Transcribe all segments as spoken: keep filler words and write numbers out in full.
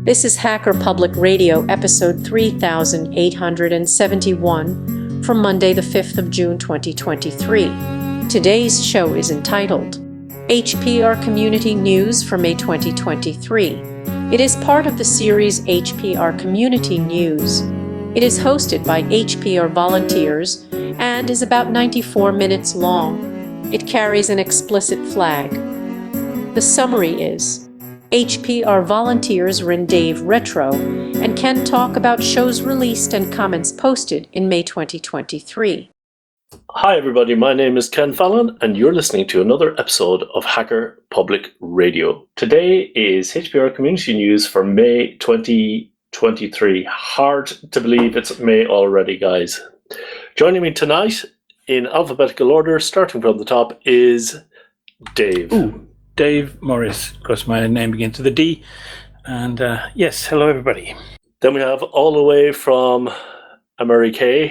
This is Hacker Public Radio, episode three thousand eight hundred seventy-one, from Monday the fifth of June twenty twenty-three. Today's show is entitled H P R Community News for May twenty twenty-three. It is part of the series H P R Community News. It is hosted by H P R volunteers and is about ninety-four minutes long. It carries an explicit flag. The summary is: H P R volunteers are in Dave Retro and can talk about shows released and comments posted in May twenty twenty-three. Hi everybody, my name is Ken Fallon and you're listening to another episode of Hacker Public Radio. Today is H P R Community News for May twenty twenty-three. Hard to believe it's May already, guys. Joining me tonight in alphabetical order, starting from the top, is Dave. Ooh, Dave Morris. Of course, my name begins with a D. And uh, yes, hello everybody. Then we have all the way from America.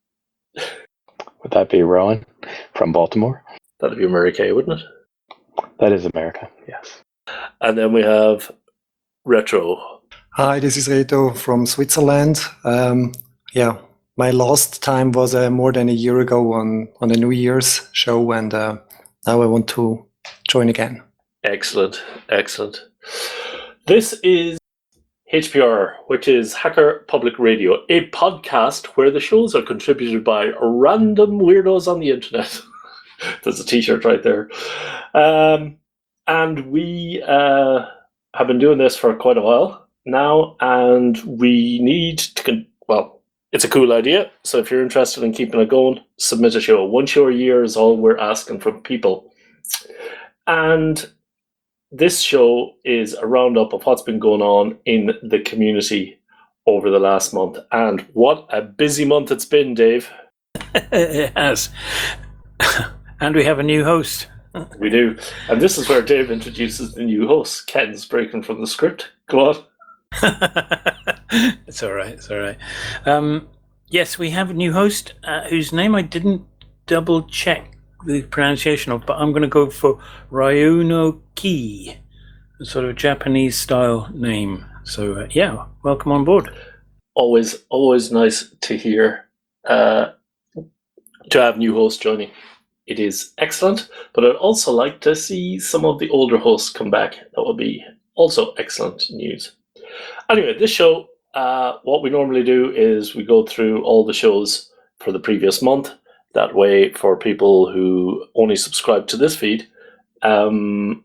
Would that be Rowan from Baltimore? That'd be America, wouldn't it? That is America, yes. And then we have Retro. Hi, this is Reto from Switzerland. Um, yeah, my last time was uh, more than a year ago on, on the New Year's show, and uh, now I want to join again. Excellent, excellent. This is H P R, which is Hacker Public Radio, a podcast where the shows are contributed by random weirdos on the internet. There's a t-shirt right there. Um, and we uh, have been doing this for quite a while now, and we need to, con- well, it's a cool idea. So if you're interested in keeping it going, submit a show. One show a year is all we're asking from people. And this show is a roundup of what's been going on in the community over the last month. And what a busy month it's been, Dave. It has. And we have a new host. We do. And this is where Dave introduces the new host. Ken's breaking from the script. Go on. It's all right. It's all right. Um, yes, we have a new host uh, whose name I didn't double check the pronunciation of, but I'm going to go for Ryuno Ki, a sort of Japanese style name. So uh, yeah, welcome on board. Always, always nice to hear, uh, to have new hosts joining. It is excellent, but I'd also like to see some of the older hosts come back. That would be also excellent news. Anyway, this show, uh, what we normally do is we go through all the shows for the previous month. That way, for people who only subscribe to this feed, um,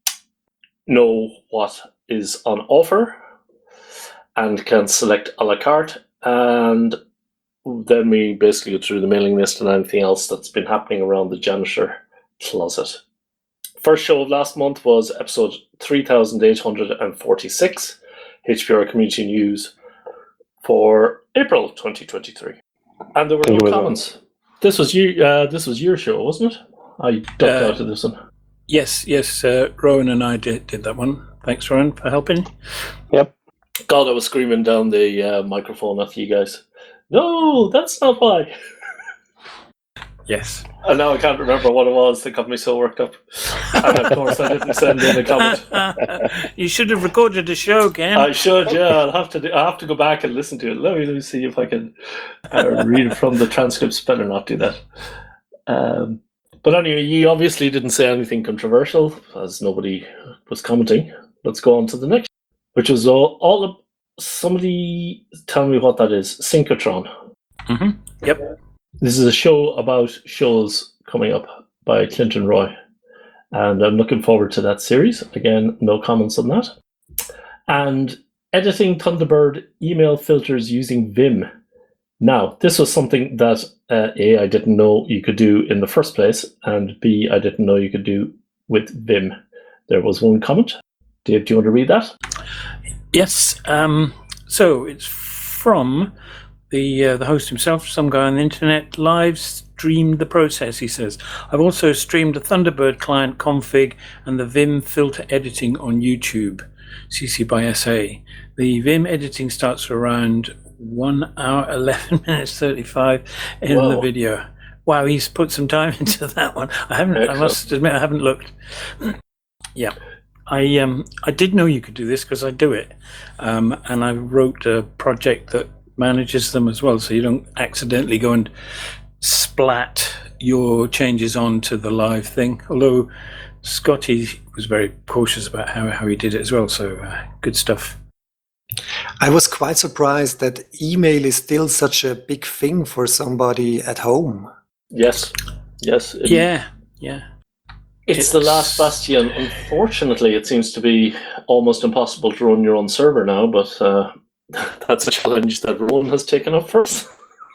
know what is on offer and can select a la carte. And then we basically go through the mailing list and anything else that's been happening around the janitor closet. First show of last month was episode three thousand eight hundred forty-six, H P R Community News for April twenty twenty-three. And there were no comments. This was you. Uh, this was your show, wasn't it? I ducked Uh, out of this one. Yes, yes. Uh, Rowan and I did, did that one. Thanks, Rowan, for helping. Yep. God, I was screaming down the uh, microphone at you guys. No, that's not why. Yes. And now I can't remember what it was that got me so worked up. And of course, I didn't send in a comment. You should have recorded a show, Ken. I should, yeah. I'll have to. Do, I have to go back and listen to it. Let me, let me see if I can uh, read from the transcripts. Better not do that. Um, but anyway, you obviously didn't say anything controversial, as nobody was commenting. Let's go on to the next, which was all, all of somebody tell me what that is. Synchrotron. Mm-hmm. Yep. This is a show about shows coming up by Clinton Roy, and I'm looking forward to that series. Again, no comments on that. And editing Thunderbird email filters using Vim. Now, this was something that uh, A, I didn't know you could do in the first place, and B, I didn't know you could do with Vim. There was one comment. Dave, do you want to read that? Yes. Um, so it's from the uh, the host himself, some guy on the internet, live streamed the process, he says. I've also streamed the Thunderbird client config and the Vim filter editing on YouTube, C C by S A. The Vim editing starts around one hour, eleven minutes, thirty-five in Whoa. the video. Wow, he's put some time into that one. I haven't, Excellent. I must admit, I haven't looked. Yeah. I um I did know you could do this because I do it, um, and I wrote a project that manages them as well, so you don't accidentally go and splat your changes onto the live thing. Although Scotty was very cautious about how, how he did it as well, so uh, good stuff. I was quite surprised that email is still such a big thing for somebody at home. Yes, yes. it- Yeah, yeah. It's the last bastion. Unfortunately, it seems to be almost impossible to run your own server now, but uh, that's a challenge that Rowan has taken up first.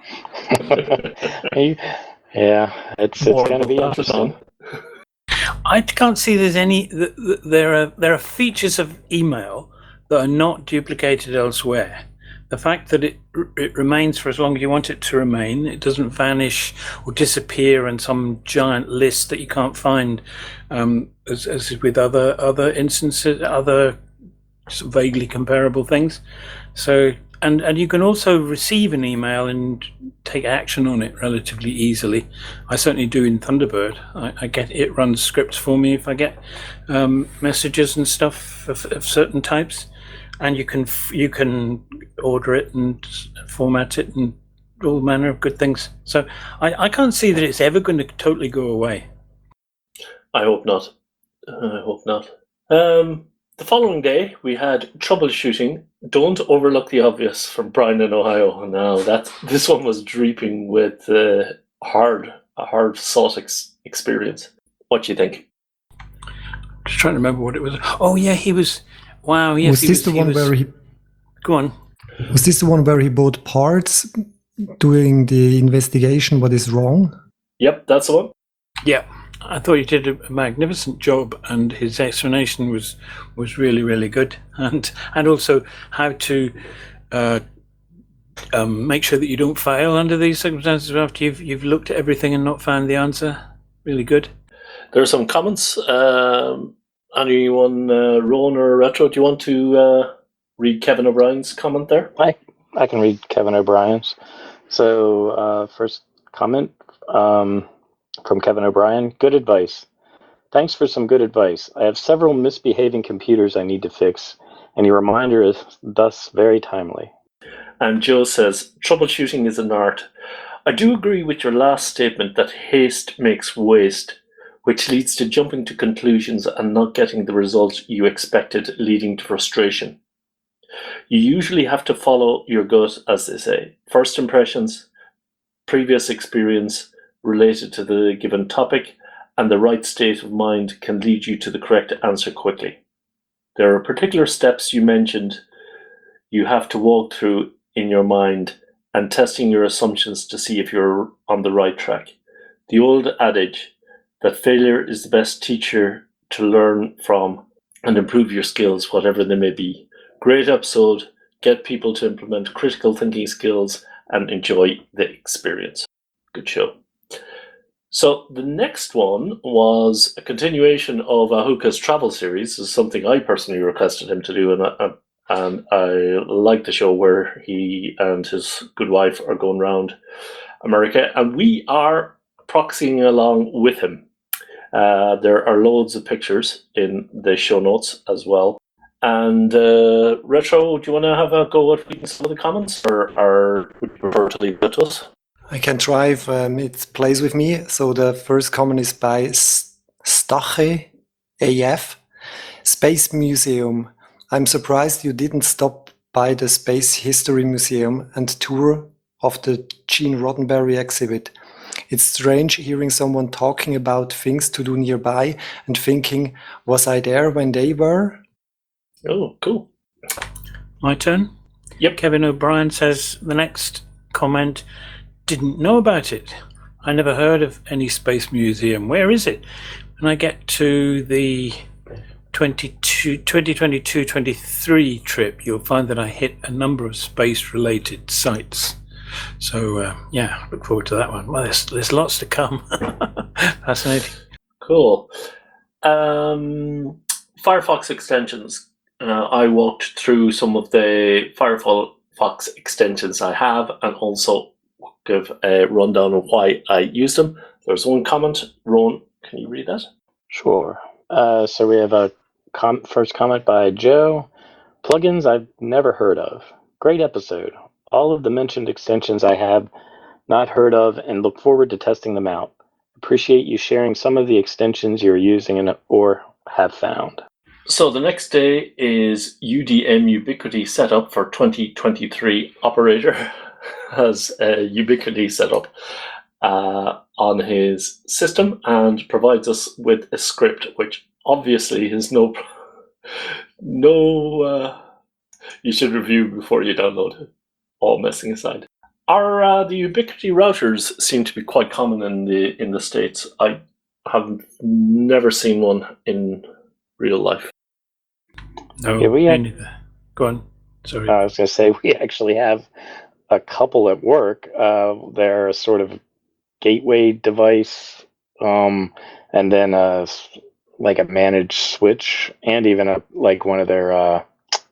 You- yeah, it's More it's going to be about that to interesting. come. I can't see there's any. th- th- There are there are features of email that are not duplicated elsewhere. The fact that it it remains for as long as you want it to remain, it doesn't vanish or disappear in some giant list that you can't find, um, as as with other other instances, other sort of vaguely comparable things. So and and you can also receive an email and take action on it relatively easily. I certainly do in Thunderbird. I, I get it runs scripts for me if I get um, messages and stuff of, of certain types, and you can f- you can order it and format it and all manner of good things. So I, I can't see that it's ever going to totally go away. I hope not. I hope not. Um, the following day, we had troubleshooting. Don't overlook the obvious from Brian in Ohio. Now that this one was dripping with uh, hard, a hard sought ex- experience. What do you think? Just trying to remember what it was. Oh yeah, he was. Wow. Yes, was he this the he one was- where he Go on. was this the one where he bought parts doing the investigation what is wrong? Yep, that's the one. Yeah, I thought he did a magnificent job, and his explanation was was really really good, and and also how to uh, um, make sure that you don't fail under these circumstances after you've you've looked at everything and not found the answer. Really good. There are some comments. Um, anyone, uh, Rowan or Retro, do you want to uh, read Kevin O'Brien's comment there? I I can read Kevin O'Brien's. So uh, first comment um, from Kevin O'Brien. Good advice. Thanks for some good advice. I have several misbehaving computers I need to fix, and your reminder is thus very timely. And Joe says, troubleshooting is an art. I do agree with your last statement that haste makes waste, which leads to jumping to conclusions and not getting the result you expected, leading to frustration. You usually have to follow your gut, as they say. First impressions, previous experience related to the given topic, and the right state of mind can lead you to the correct answer quickly. There are particular steps you mentioned you have to walk through in your mind and testing your assumptions to see if you're on the right track. The old adage that failure is the best teacher to learn from and improve your skills, whatever they may be. Great episode. Get people to implement critical thinking skills and enjoy the experience. Good show. So the next one was a continuation of Ahuka's travel series. This is something I personally requested him to do, and I, and I like the show where he and his good wife are going around America, and we are proxying along with him. Uh, there are loads of pictures in the show notes as well. And uh, Retro, do you want to have a go at reading some of the comments, or, or would you prefer to leave it to us? I can try if um, it plays with me. So the first comment is by Stache A F. Space Museum. I'm surprised you didn't stop by the Space History Museum and tour of the Gene Roddenberry exhibit. It's strange hearing someone talking about things to do nearby and thinking, was I there when they were? Oh, cool. My turn? Yep. Kevin O'Brien says the next comment, didn't know about it. I never heard of any space museum. Where is it? When I get to the twenty twenty-two twenty-three trip, you'll find that I hit a number of space-related sites. So, uh, yeah, look forward to that one. Well, there's, there's lots to come. Fascinating. Cool. Um, Firefox extensions. Uh, I walked through some of the Firefox extensions I have and also give a rundown of why I use them. There's one comment. Ron, can you read that? Sure. Uh, so we have a com- first comment by Joe. Plugins I've never heard of. Great episode. All of the mentioned extensions I have not heard of and look forward to testing them out. Appreciate you sharing some of the extensions you're using and or have found. So the next day is U D M Ubiquiti setup for twenty twenty-three. Operator has a Ubiquiti setup uh, on his system and provides us with a script, which obviously is no no. Uh, you should review before you download it. All messing aside, are uh, the Ubiquiti routers seem to be quite common in the in the States. I have never seen one in real life. No, Yeah, we me had- neither. Go on. Sorry. I was going to say, we actually have a couple at work. Uh, they're a sort of gateway device, um, and then a, s- like a managed switch, and even a like one of their uh,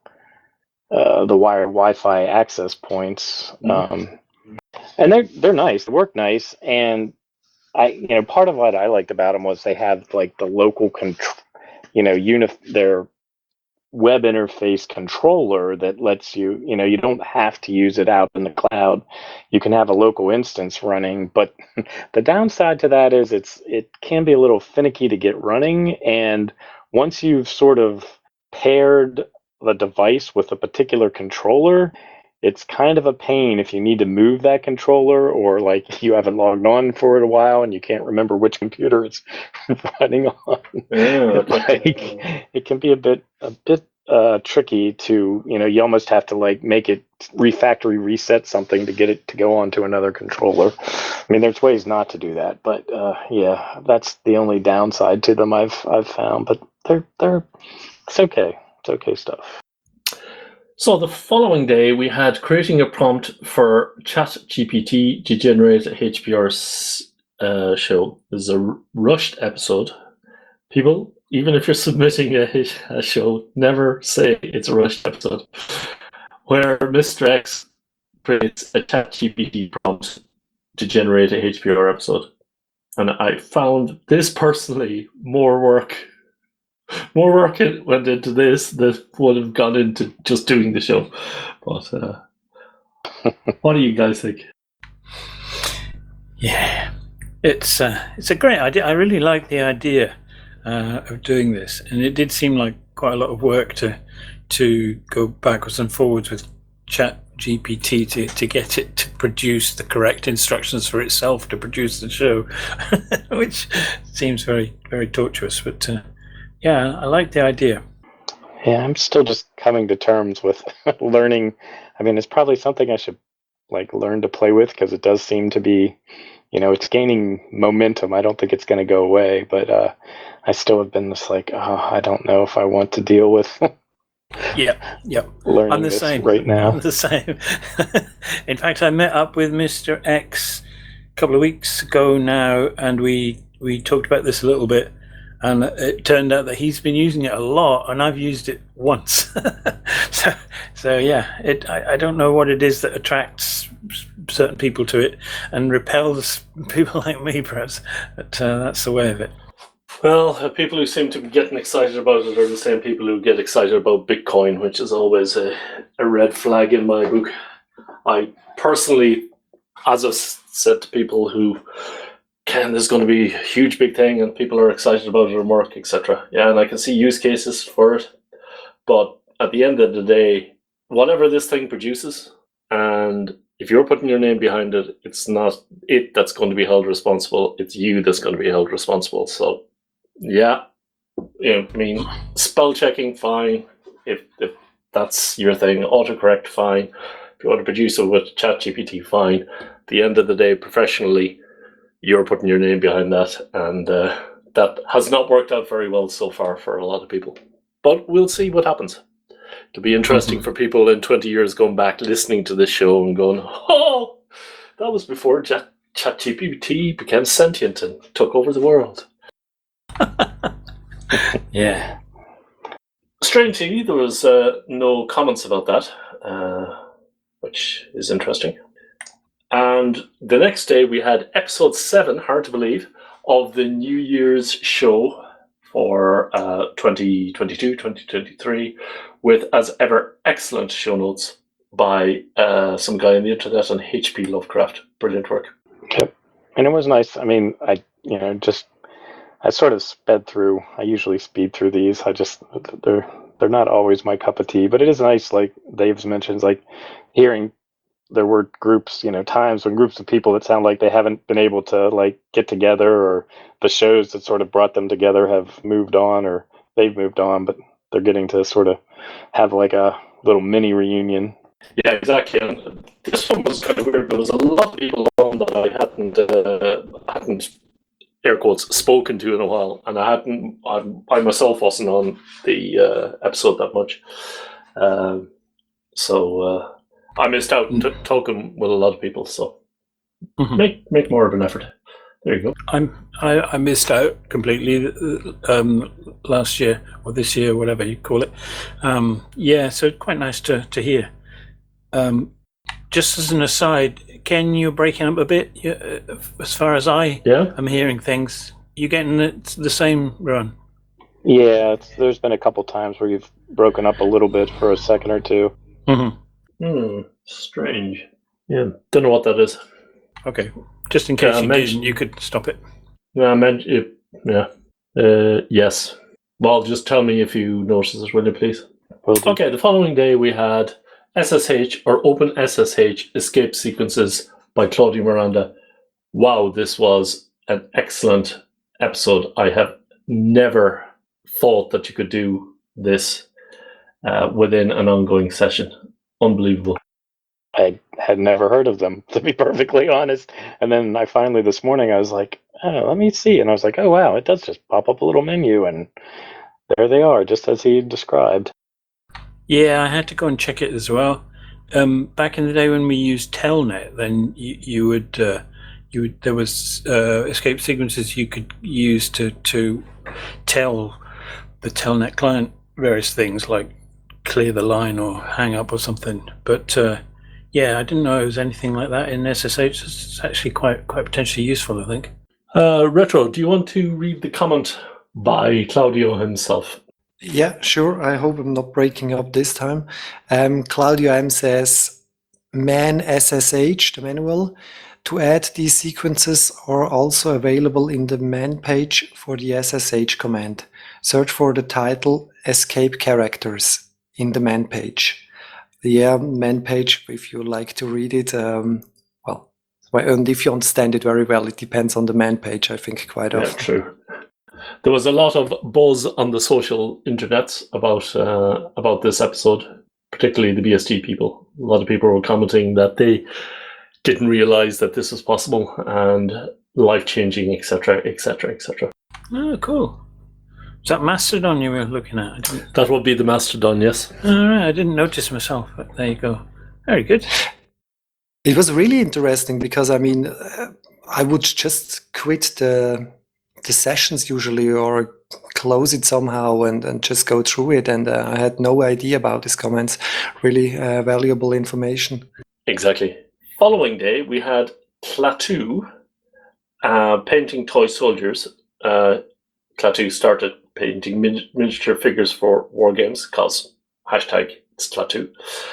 uh, the wired Wi-Fi access points. Mhm. Um, and they're they're nice. They work nice, and I you know part of what I liked about them was they have like the local control, you know, unif their web interface controller that lets you, you know, you don't have to use it out in the cloud. You can have a local instance running, but the downside to that is it's it can be a little finicky to get running, and once you've sort of paired the device with a particular controller, it's kind of a pain if you need to move that controller, or like you haven't logged on for it a while and you can't remember which computer it's running on. Yeah, It, like, it can be a bit a bit uh, tricky to, you know, you almost have to like make it refactory reset something to get it to go onto another controller. I mean, there's ways not to do that, but uh, yeah, that's the only downside to them I've I've found. But they're they're it's okay. It's okay stuff. So the following day, we had creating a prompt for ChatGPT to generate a H P R uh, show. This is a r- rushed episode. People, even if you're submitting a, a show, never say it's a rushed episode. Where Mister X creates a ChatGPT prompt to generate a H P R episode. And I found this personally more work. More work it went into this than would have gone into just doing the show. But uh, what do you guys think? Yeah, it's uh, it's a great idea. I really like the idea uh, of doing this, and it did seem like quite a lot of work to to go backwards and forwards with Chat G P T to, to get it to produce the correct instructions for itself to produce the show, which seems very very tortuous. But uh, yeah, I like the idea. Yeah, I'm still just coming to terms with learning. I mean, it's probably something I should like learn to play with, because it does seem to be, you know, it's gaining momentum. I don't think it's going to go away, but uh, I still have been just like, oh, I don't know if I want to deal with Yeah, yeah. learning I'm the this same. right now. I'm the same. In fact, I met up with Mister X a couple of weeks ago now, and we we talked about this a little bit. And it turned out that he's been using it a lot, and I've used it once. so, so yeah, it. I, I don't know what it is that attracts certain people to it and repels people like me, perhaps. But uh, that's the way of it. Well, uh, people who seem to be getting excited about it are the same people who get excited about Bitcoin, which is always a, a red flag in my book. I personally, as I've said to people who, Ken, this is going to be a huge big thing and people are excited about it and work, et cetera. Yeah, and I can see use cases for it. But at the end of the day, whatever this thing produces, and if you're putting your name behind it, it's not it that's going to be held responsible. It's you that's going to be held responsible. So, yeah, you know, I mean, spell checking, fine. If, if that's your thing, autocorrect, fine. If you want to produce it with ChatGPT, fine. At the end of the day, professionally, you're putting your name behind that, and uh, that has not worked out very well so far for a lot of people. But we'll see what happens. It'll be interesting Mm-hmm. for people in twenty years going back, listening to this show and going, oh, that was before Chat ChatGPT became sentient and took over the world. Yeah. Strangely, there was uh, no comments about that, uh, which is interesting. And the next day we had episode seven, hard to believe, of the New Year's show for uh, twenty twenty-two, twenty twenty-three, with, as ever, excellent show notes by uh, some guy on the internet on H P Lovecraft. Brilliant work. Yep. And it was nice. I mean, I, you know, just, I sort of sped through. I usually speed through these. I just, they're, they're not always my cup of tea, but it is nice, like Dave's mentions, like hearing there were groups, you know, times when groups of people that sound like they haven't been able to like get together, or the shows that sort of brought them together have moved on, or they've moved on, but they're getting to sort of have like a little mini reunion. Yeah, exactly. And this one was kind of weird. There was a lot of people on that I hadn't, uh, hadn't, air quotes, spoken to in a while, and I hadn't, I, I myself wasn't on the uh, episode that much. Um, so uh, I missed out t- talking with a lot of people. So mm-hmm. make make more of an effort. There you go. I'm I, I missed out completely um, last year or this year, whatever you call it. Um, yeah, so quite nice to to hear. Um, just as an aside, Ken, you're breaking up a bit. You, uh, as far as I yeah? am hearing things, you getting it the same, Ron? Yeah, it's, there's been a couple times where you've broken up a little bit for a second or two. Mm-hmm. Hmm, strange. Yeah, don't know what that is. Okay, just in case uh, you mention, didn't, you could stop it. Yeah, I meant it. Yeah. Uh, yes. Well, just tell me if you notice it, will you, please? Okay, the following day we had S S H or Open S S H Escape Sequences by Claudio Miranda. Wow, this was an excellent episode. I have never thought that you could do this uh, within an ongoing session. Unbelievable. I had never heard of them, to be perfectly honest. And then I finally, this morning, I was like, oh, let me see. And I was like, oh, wow, it does just pop up a little menu. And there they are, just as he described. Yeah, I had to go and check it as well. Um, back in the day when we used Telnet, then you, you would, uh, you would, there was uh, escape sequences you could use to to tell the Telnet client various things like clear the line or hang up or something. But uh, yeah, I didn't know it was anything like that in S S H. It's actually quite quite potentially useful, I think. Uh, Retro, do you want to read the comment by Claudio himself? Yeah, sure. I hope I'm not breaking up this time. Um, Claudio M says, man S S H, the manual, to add these sequences are also available in the man page for the S S H command. Search for the title escape characters in the man page. The uh, man page, if you like to read it, um, well, and if you understand it very well, it depends on the man page, I think, quite yeah, often. True. There was a lot of buzz on the social internets about uh, about this episode, particularly the B S D people. A lot of people were commenting that they didn't realize that this was possible and life-changing, et cetera, et cetera, et cetera. Oh, cool. Is that Mastodon you were looking at? I didn't... That would be the Mastodon, yes. All right, I didn't notice myself, but there you go. Very good. It was really interesting because, I mean, I would just quit the the sessions usually or close it somehow and, and just go through it. And uh, I had no idea about these comments. Really uh, valuable information. Exactly. Following day, we had Klaatu uh, painting toy soldiers. Uh, Klaatu started painting min- miniature figures for war games because hashtag it's Klaatu.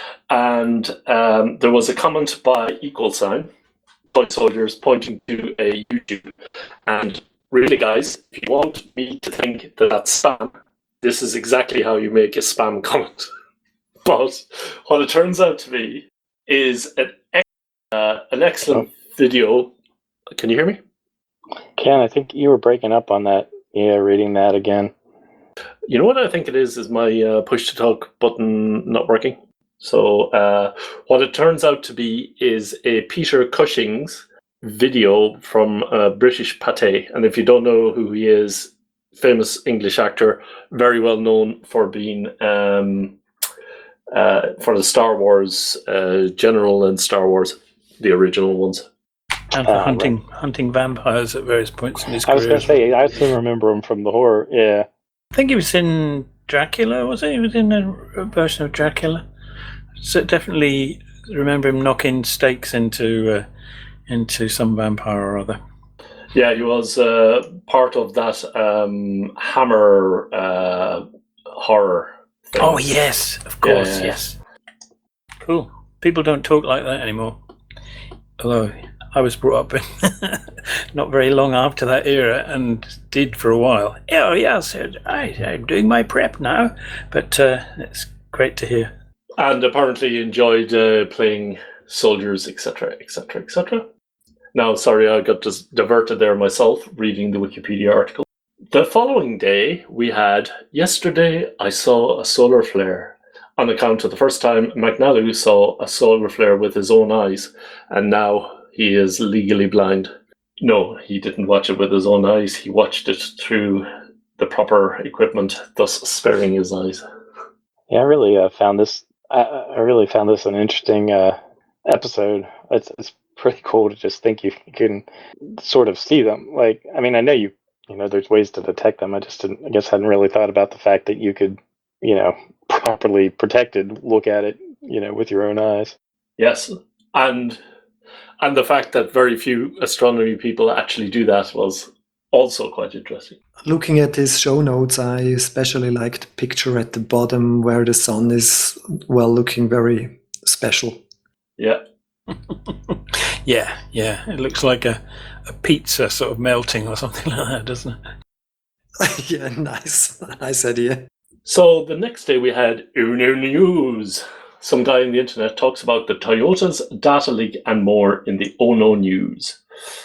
And um, there was a comment by equal sign, toy soldiers pointing to a YouTube. And really, guys, if you want me to think that that's spam, this is exactly how you make a spam comment. But what it turns out to be is an, uh, an excellent oh. video. Can you hear me? Ken, I think you were breaking up on that. Yeah, reading that again. You know what I think it is, is my uh, push-to-talk button not working. So uh, what it turns out to be is a Peter Cushing's video from uh, British Pate. And if you don't know who he is, famous English actor, very well known for being um, uh, for the Star Wars uh, general in Star Wars, the original ones. And for uh, hunting right. hunting vampires at various points in his career. I was going to say, well. I still remember him from the horror, yeah. I think he was in Dracula, was it? He was in a, a version of Dracula. So definitely remember him knocking stakes into uh, into some vampire or other. Yeah, he was uh, part of that um, Hammer uh, horror thing. Oh yes, of Yeah, course, yeah, yeah. yes. Cool. People don't talk like that anymore. Although I was brought up in not very long after that era and did for a while. Oh yes, I, I'm doing my prep now, but uh, it's great to hear. And apparently he enjoyed uh, playing soldiers, et cetera, et cetera, et cetera. Now, sorry, I got just diverted there myself reading the Wikipedia article. The following day, we had, yesterday I saw a solar flare on account of the first time McNally saw a solar flare with his own eyes, and now he is legally blind. No, he didn't watch it with his own eyes. He watched it through the proper equipment, thus sparing his eyes. Yeah, I really uh, found this. I, I really found this an interesting uh, episode. It's it's pretty cool to just think you can sort of see them. Like, I mean, I know you you know there's ways to detect them. I just didn't. I guess hadn't really thought about the fact that you could, you know, properly protected look at it, you know, with your own eyes. Yes, and and the fact that very few astronomy people actually do that was also quite interesting. Looking at his show notes, I especially like the picture at the bottom where the sun is, well, looking very special. Yeah. yeah, yeah. It looks like a, a pizza sort of melting or something like that, doesn't it? Yeah, nice. Nice idea. So the next day we had Uno News. Some guy on the internet talks about the Toyota's data leak and more in the Ono News.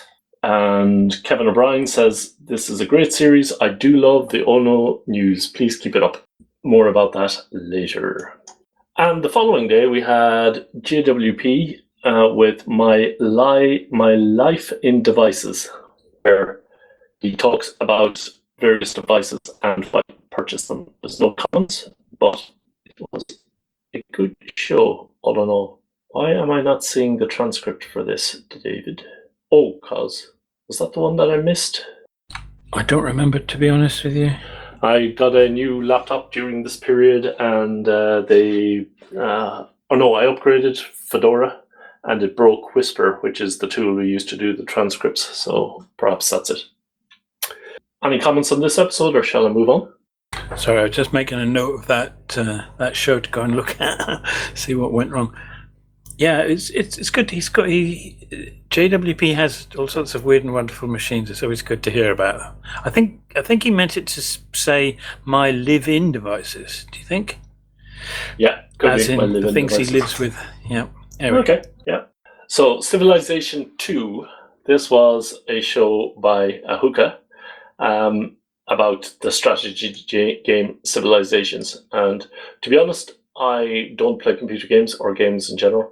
And Kevin O'Brien says, this is a great series. I do love the Ono News. Please keep it up. More about that later. And the following day we had J W P uh, with my, li- my Life in Devices, where he talks about various devices and why he purchased them. There's no comments, but it was a good show, all in all. Why am I not seeing the transcript for this, David? Oh, cause was that the one that I missed? I don't remember, to be honest with you. I got a new laptop during this period, and uh, they, uh, oh no, I upgraded Fedora, and it broke Whisper, which is the tool we use to do the transcripts. So perhaps that's it. Any comments on this episode, or shall I move on? Sorry, I was just making a note of that uh, that show to go and look at, see what went wrong. Yeah, it's it's it's good. He's got he J W P has all sorts of weird and wonderful machines. It's always good to hear about them. I think I think he meant it to say my live-in devices. Do you think? Yeah, could as be in my the live-in things devices. he lives with. Yeah. Anyway. Okay, yeah. So Civilization two. This was a show by Ahuka um, about the strategy j- game Civilizations. And to be honest, I don't play computer games or games in general.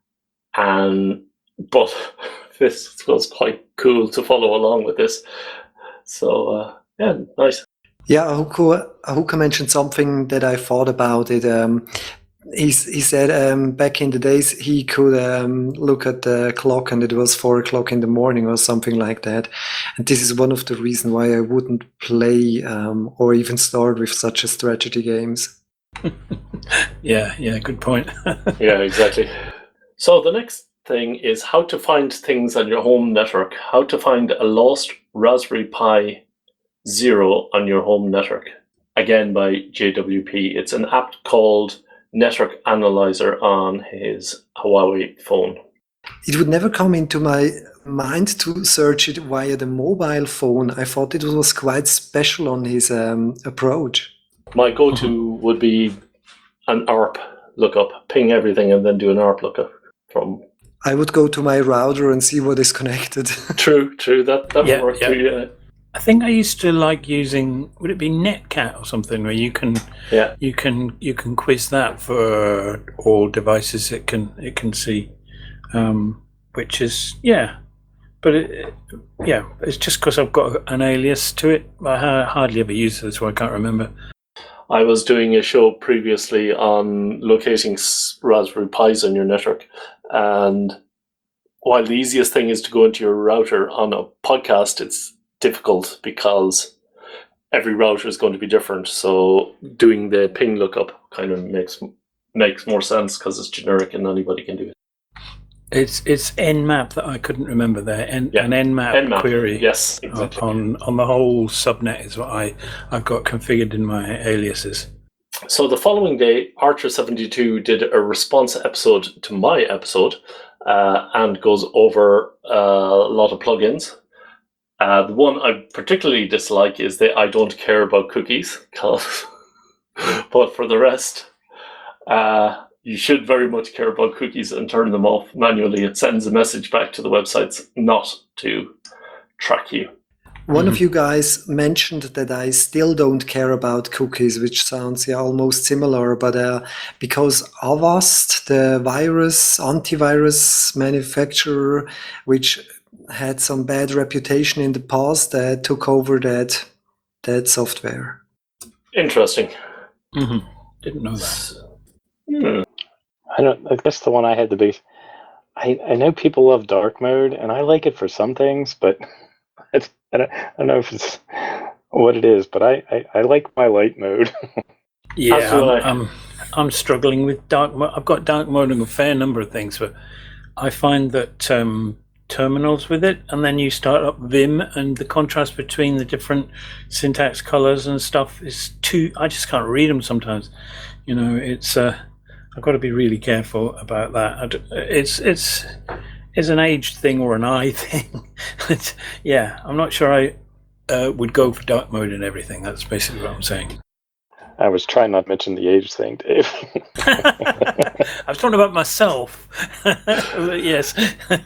And but this was quite cool to follow along with this. So uh, yeah, nice. Yeah, Ahuka, Ahuka mentioned something that I thought about it. Um, he, he said um, back in the days he could um, look at the clock and it was four o'clock in the morning or something like that. And this is one of the reasons why I wouldn't play um, or even start with such a strategy games. yeah, yeah, good point. Yeah, exactly. So the next thing is how to find things on your home network, how to find a lost Raspberry Pi Zero on your home network. Again by J W P. It's an app called Network Analyzer on his Huawei phone. It would never come into my mind to search it via the mobile phone. I thought it was quite special on his um, approach. My go-to would be an A R P lookup, ping everything and then do an A R P lookup from. I would go to my router and see what is connected. True, true. That that Yeah, would work yeah. too. Yeah. I think I used to like using, would it be Netcat or something, where you can Yeah. you can you can quiz that for all devices it can it can see, um, which is yeah, but it, yeah, it's just because I've got an alias to it. I ha- hardly ever use it, so I can't remember. I was doing a show previously on locating s- Raspberry Pis on your network, and while the easiest thing is to go into your router on a podcast, it's difficult because every router is going to be different. So doing the ping lookup kind of makes makes more sense because it's generic and anybody can do it. It's it's nmap that I couldn't remember there. N, Yeah, An nmap, Nmap, query yes, on- exactly. on on the whole subnet is what I I've got configured in my aliases. So the following day, Archer seventy-two did a response episode to my episode uh, and goes over uh, a lot of plugins. Uh, the one I particularly dislike is the I don't care about cookies. But for the rest, uh, you should very much care about cookies and turn them off manually. It sends a message back to the websites not to track you. One of Mhm. you guys mentioned that I still don't care about cookies, which sounds yeah almost similar. But uh, because Avast, the virus antivirus manufacturer, which had some bad reputation in the past, uh, took over that that software. Interesting. hmm Didn't know that. Hmm. I don't. I guess the one I had the base. I I know people love dark mode, and I like it for some things, but it's, I don't. I don't know if it's what it is, but I I, I like my light mode. Yeah, As do I'm, I. I'm I'm struggling with dark mode. I've got dark mode on a fair number of things, but I find that um, terminals with it, and then you start up Vim, and the contrast between the different syntax colors and stuff is too. I just can't read them sometimes. You know, it's. Uh, I've got to be really careful about that. I d- It's it's it's an age thing or an eye thing. It's, yeah, I'm not sure I uh, would go for dark mode and everything. That's basically what I'm saying. I was trying not to mention the age thing, Dave. I was talking about myself. But yes.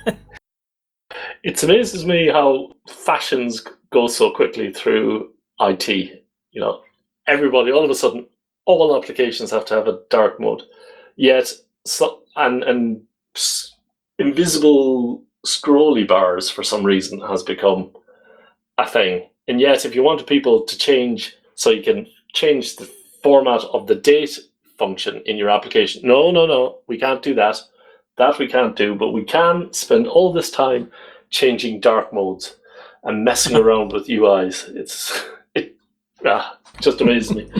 It amazes me how fashions go so quickly through I T. You know, everybody, all of a sudden, all applications have to have a dark mode. Yet, so, and and s- invisible scrolly bars for some reason has become a thing. And yet, if you want people to change, so you can change the format of the date function in your application, no, no, no, we can't do that. That we can't do, but we can spend all this time changing dark modes and messing around with U Is. It's it ah, just amazes me.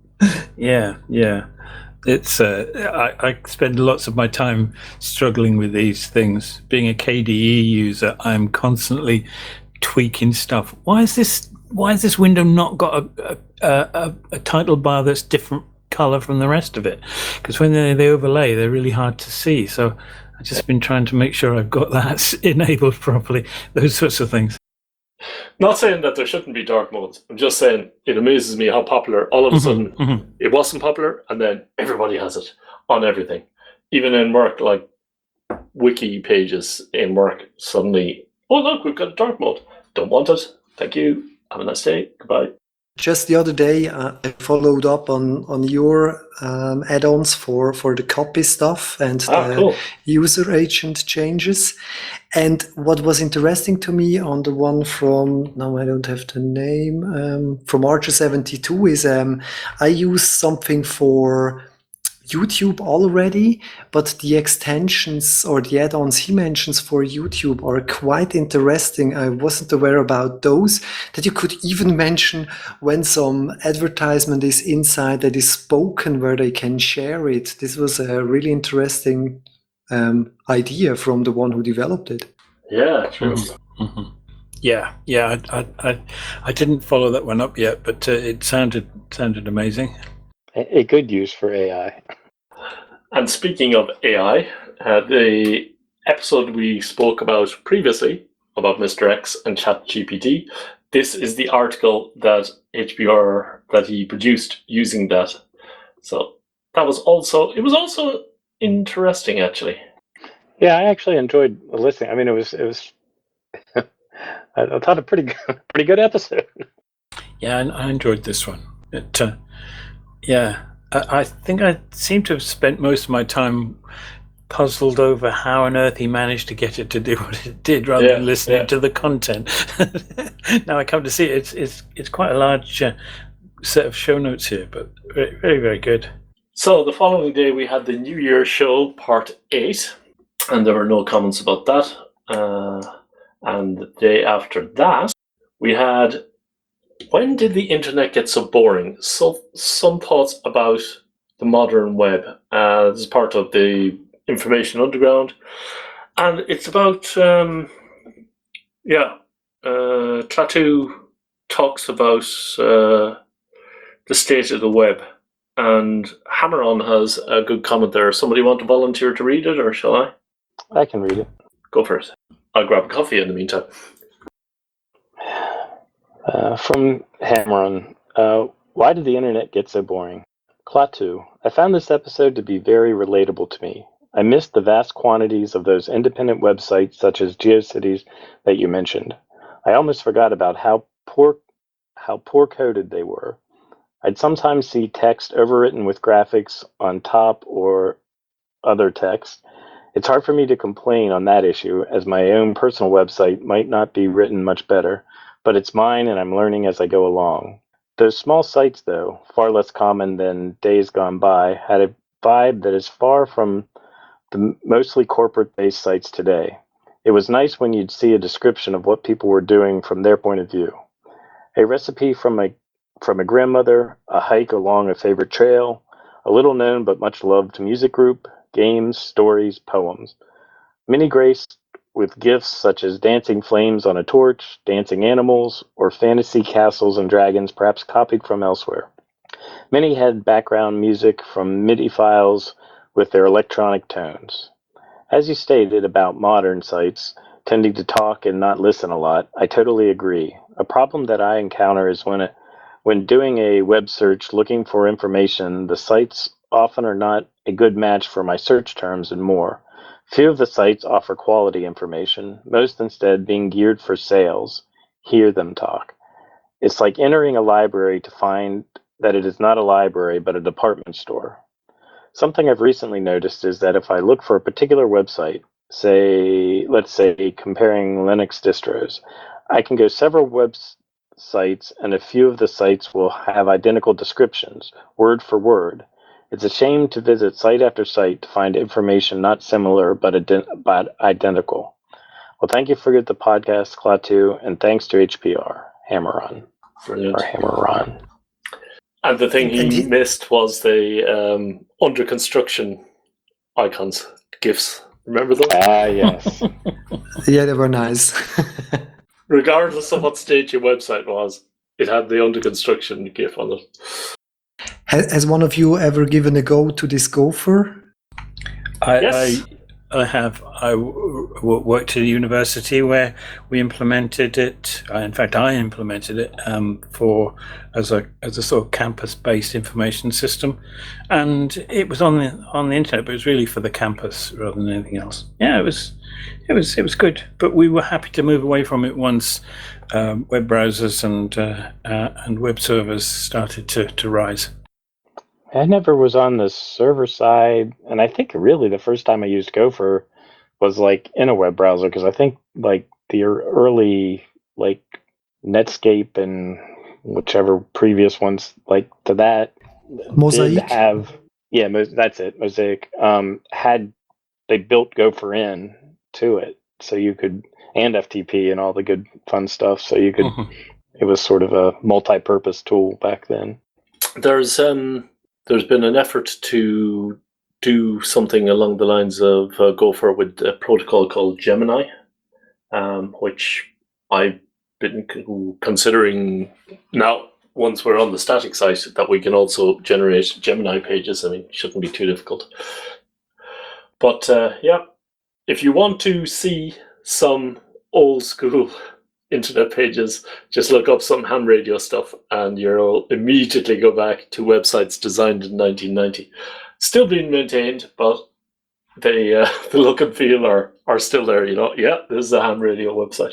Yeah, yeah. It's uh, I, I spend lots of my time struggling with these things. Being a K D E user, I'm constantly tweaking stuff. Why is this? Why has this window not got a a, a, a title bar that's different color from the rest of it? Because when they, they overlay, they're really hard to see. So I've just been trying to make sure I've got that enabled properly. Those sorts of things. Not saying that there shouldn't be dark modes. I'm just saying it amazes me how popular all of a sudden Mhm, mhm. it wasn't popular, and then everybody has it on everything. Even in work, like wiki pages in work, suddenly, oh look, we've got a dark mode. Don't want it. Thank you. Have a nice day. Goodbye. Just the other day, uh, I followed up on on your um, add-ons for for the copy stuff and Ah, the cool. user agent changes. And what was interesting to me on the one from, now I don't have the name, um, from Archer seventy-two is um, I use something for YouTube already, but the extensions or the add-ons he mentions for YouTube are quite interesting. I wasn't aware about those, that you could even mention when some advertisement is inside that is spoken where they can share it. This was a really interesting um, idea from the one who developed it. Yeah, true. Mhm, mhm. Yeah, yeah. I, I, I, I didn't follow that one up yet, but uh, it sounded sounded amazing. a, a good use for A I. And speaking of A I, uh, the episode we spoke about previously about Mister X and ChatGPT, this is the article that H B R that he produced using that. So that was also it was also interesting actually. Yeah, I actually enjoyed listening. I mean, it was it was. I, I thought a pretty good, pretty good episode. Yeah, I, I enjoyed this one. It, uh, yeah, I, I think I seem to have spent most of my time puzzled over how on earth he managed to get it to do what it did, rather Yeah, than listening yeah. to the content. Now I come to see it, it's it's it's quite a large uh, set of show notes here, but very very, very good. So the following day we had the New Year show part eight, and there were no comments about that. Uh, and the day after that, we had when did the internet get so boring? So some thoughts about the modern web. Uh, this is part of the Information Underground, And it's about, um, yeah, uh, Klaatu talks about uh, the state of the web. And Hammer-On has a good comment there. Somebody want to volunteer to read it, or shall I? I can read it. Go for it. I'll grab a coffee in the meantime. Uh, from Hammer-On, uh, why did the internet get so boring? Klaatu, I found this episode to be very relatable to me. I missed the vast quantities of those independent websites such as GeoCities that you mentioned. I almost forgot about how poor, how poor coded they were. I'd sometimes see text overwritten with graphics on top or other text. It's hard for me to complain on that issue, as my own personal website might not be written much better, but it's mine and I'm learning as I go along. Those small sites, though, far less common than days gone by, had a vibe that is far from the mostly corporate-based sites today. It was nice when you'd see a description of what people were doing from their point of view. A recipe from a from a grandmother, a hike along a favorite trail, a little-known but much-loved music group, games, stories, poems. Many graced with gifts such as dancing flames on a torch, dancing animals, or fantasy castles and dragons perhaps copied from elsewhere. Many had background music from MIDI files with their electronic tones. As you stated about modern sites tending to talk and not listen a lot, I totally agree. A problem that I encounter is when, it, when doing a web search looking for information, the sites often are not a good match for my search terms and more. Few of the sites offer quality information, most instead being geared for sales. Hear them talk. It's like entering a library to find that it is not a library but a department store. Something I've recently noticed is that if I look for a particular website, say, let's say comparing Linux distros, I can go several websites and a few of the sites will have identical descriptions, word for word. It's a shame to visit site after site to find information not similar but, ident- but identical. Well, thank you for the podcast, Klaatu, and thanks to H P R, Hammer-On, Brilliant. or Hammer-On. And the thing he, And he- missed was the um, under construction icons, GIFs. Remember those? Ah, yes. Yeah, they were nice. Regardless of what stage your website was, it had the under construction GIF on it. Has, has one of you ever given a go to this Gopher? I, Yes. I, I have. I w- w- worked at a university where we implemented it. Uh, in fact, I implemented it um, for as a as a sort of campus-based information system, and it was on the on the internet, but it was really for the campus rather than anything else. Yeah, it was, it was it was good, but we were happy to move away from it once um, web browsers and uh, uh, and web servers started to to rise. I never was on the server side, and I think really the first time I used Gopher was like in a web browser, because I think like the ear- early like Netscape and whichever previous ones like to that Mosaic? did have yeah Mos- that's it Mosaic um had they built Gopher in to it, so you could, and F T P and all the good fun stuff, so you could Mhm. it was sort of a multi-purpose tool back then. There's um, there's been an effort to do something along the lines of uh, Gopher with a protocol called Gemini, um, which I've been c- considering now. Once we're on the static site, that we can also generate Gemini pages. I mean, it shouldn't be too difficult. But uh, yeah, if you want to see some old school internet pages, just look up some ham radio stuff and you'll immediately go back to websites designed in nineteen ninety. Still being maintained, but they uh, the look and feel are, are still there, you know. Yeah, this is a ham radio website.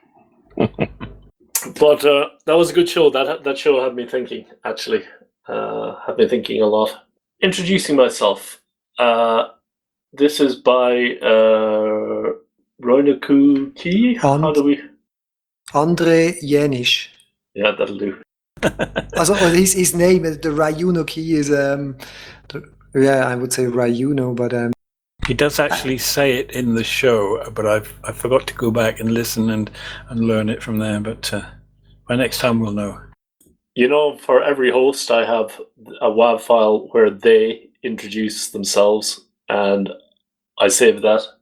But uh, that was a good show. That that show had me thinking, actually. Uh, had me thinking a lot. Introducing myself. Uh, this is by uh, Roinaku Key. How And- do we... Andre Janisch. Yeah, that'll do. Also, well, his, his name, the Ryuno key is, um, the, yeah, I would say Ryuno, but um, He does actually say it in the show, but I've I forgot to go back and listen and, and learn it from there. But uh, by next time we'll know. You know, for every host, I have a W A V file where they introduce themselves, and I save that.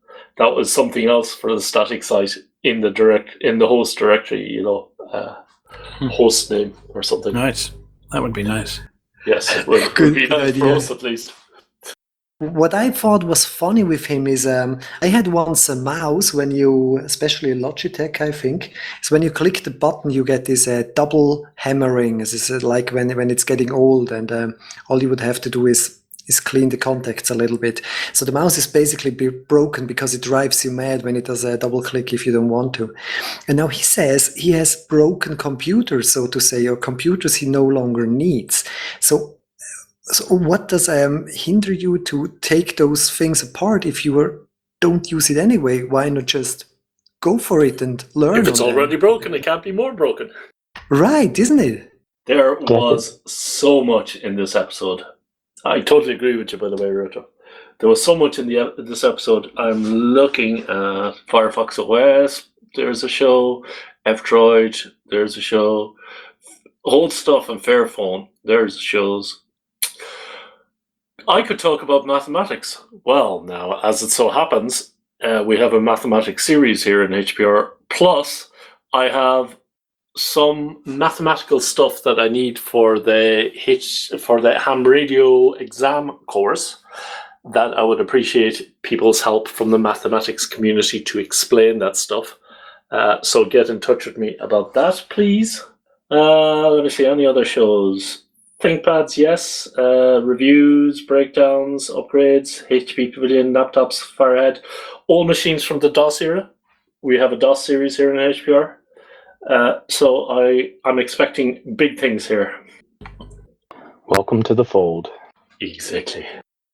that was something else for the static site in the direct in the host directory, you know, uh, Hmm. host name or something. Nice. That would be nice. Yes, it would, Good- would be good nice for idea. us at least. What I thought was funny with him is um, I had once a mouse when you, especially Logitech, I think, is when you click the button, you get this uh, double hammering. This is uh, like when when it's getting old, and um, all you would have to do is is clean the contacts a little bit. So the mouse is basically be broken because it drives you mad when it does a double click if you don't want to. And now he says he has broken computers, so to say, or computers he no longer needs. So. So what does um, hinder you to take those things apart if you were, don't use it anyway? Why not just go for it and learn? If it's on them? already broken, it can't be more broken. Right, isn't it? There Yeah. was so much in this episode. I totally agree with you, by the way, Ruto. There was so much in the ep- this episode. I'm looking at Firefox O S. There's a show. F-Droid. There's a show. Old stuff and Fairphone. There's shows. I could talk about mathematics. Well, now, as it so happens, uh, we have a mathematics series here in H P R. Plus, I have some mathematical stuff that I need for the H for the ham radio exam course that I would appreciate people's help from the mathematics community to explain that stuff. Uh, so get in touch with me about that, please. Uh, let me see, any other shows? ThinkPads, yes. Uh, reviews, breakdowns, upgrades, H P Pavilion, laptops, far ahead. Old machines from the DOS era. We have a DOS series here in H P R. Uh, so I, I'm expecting big things here. Welcome to the fold. Exactly.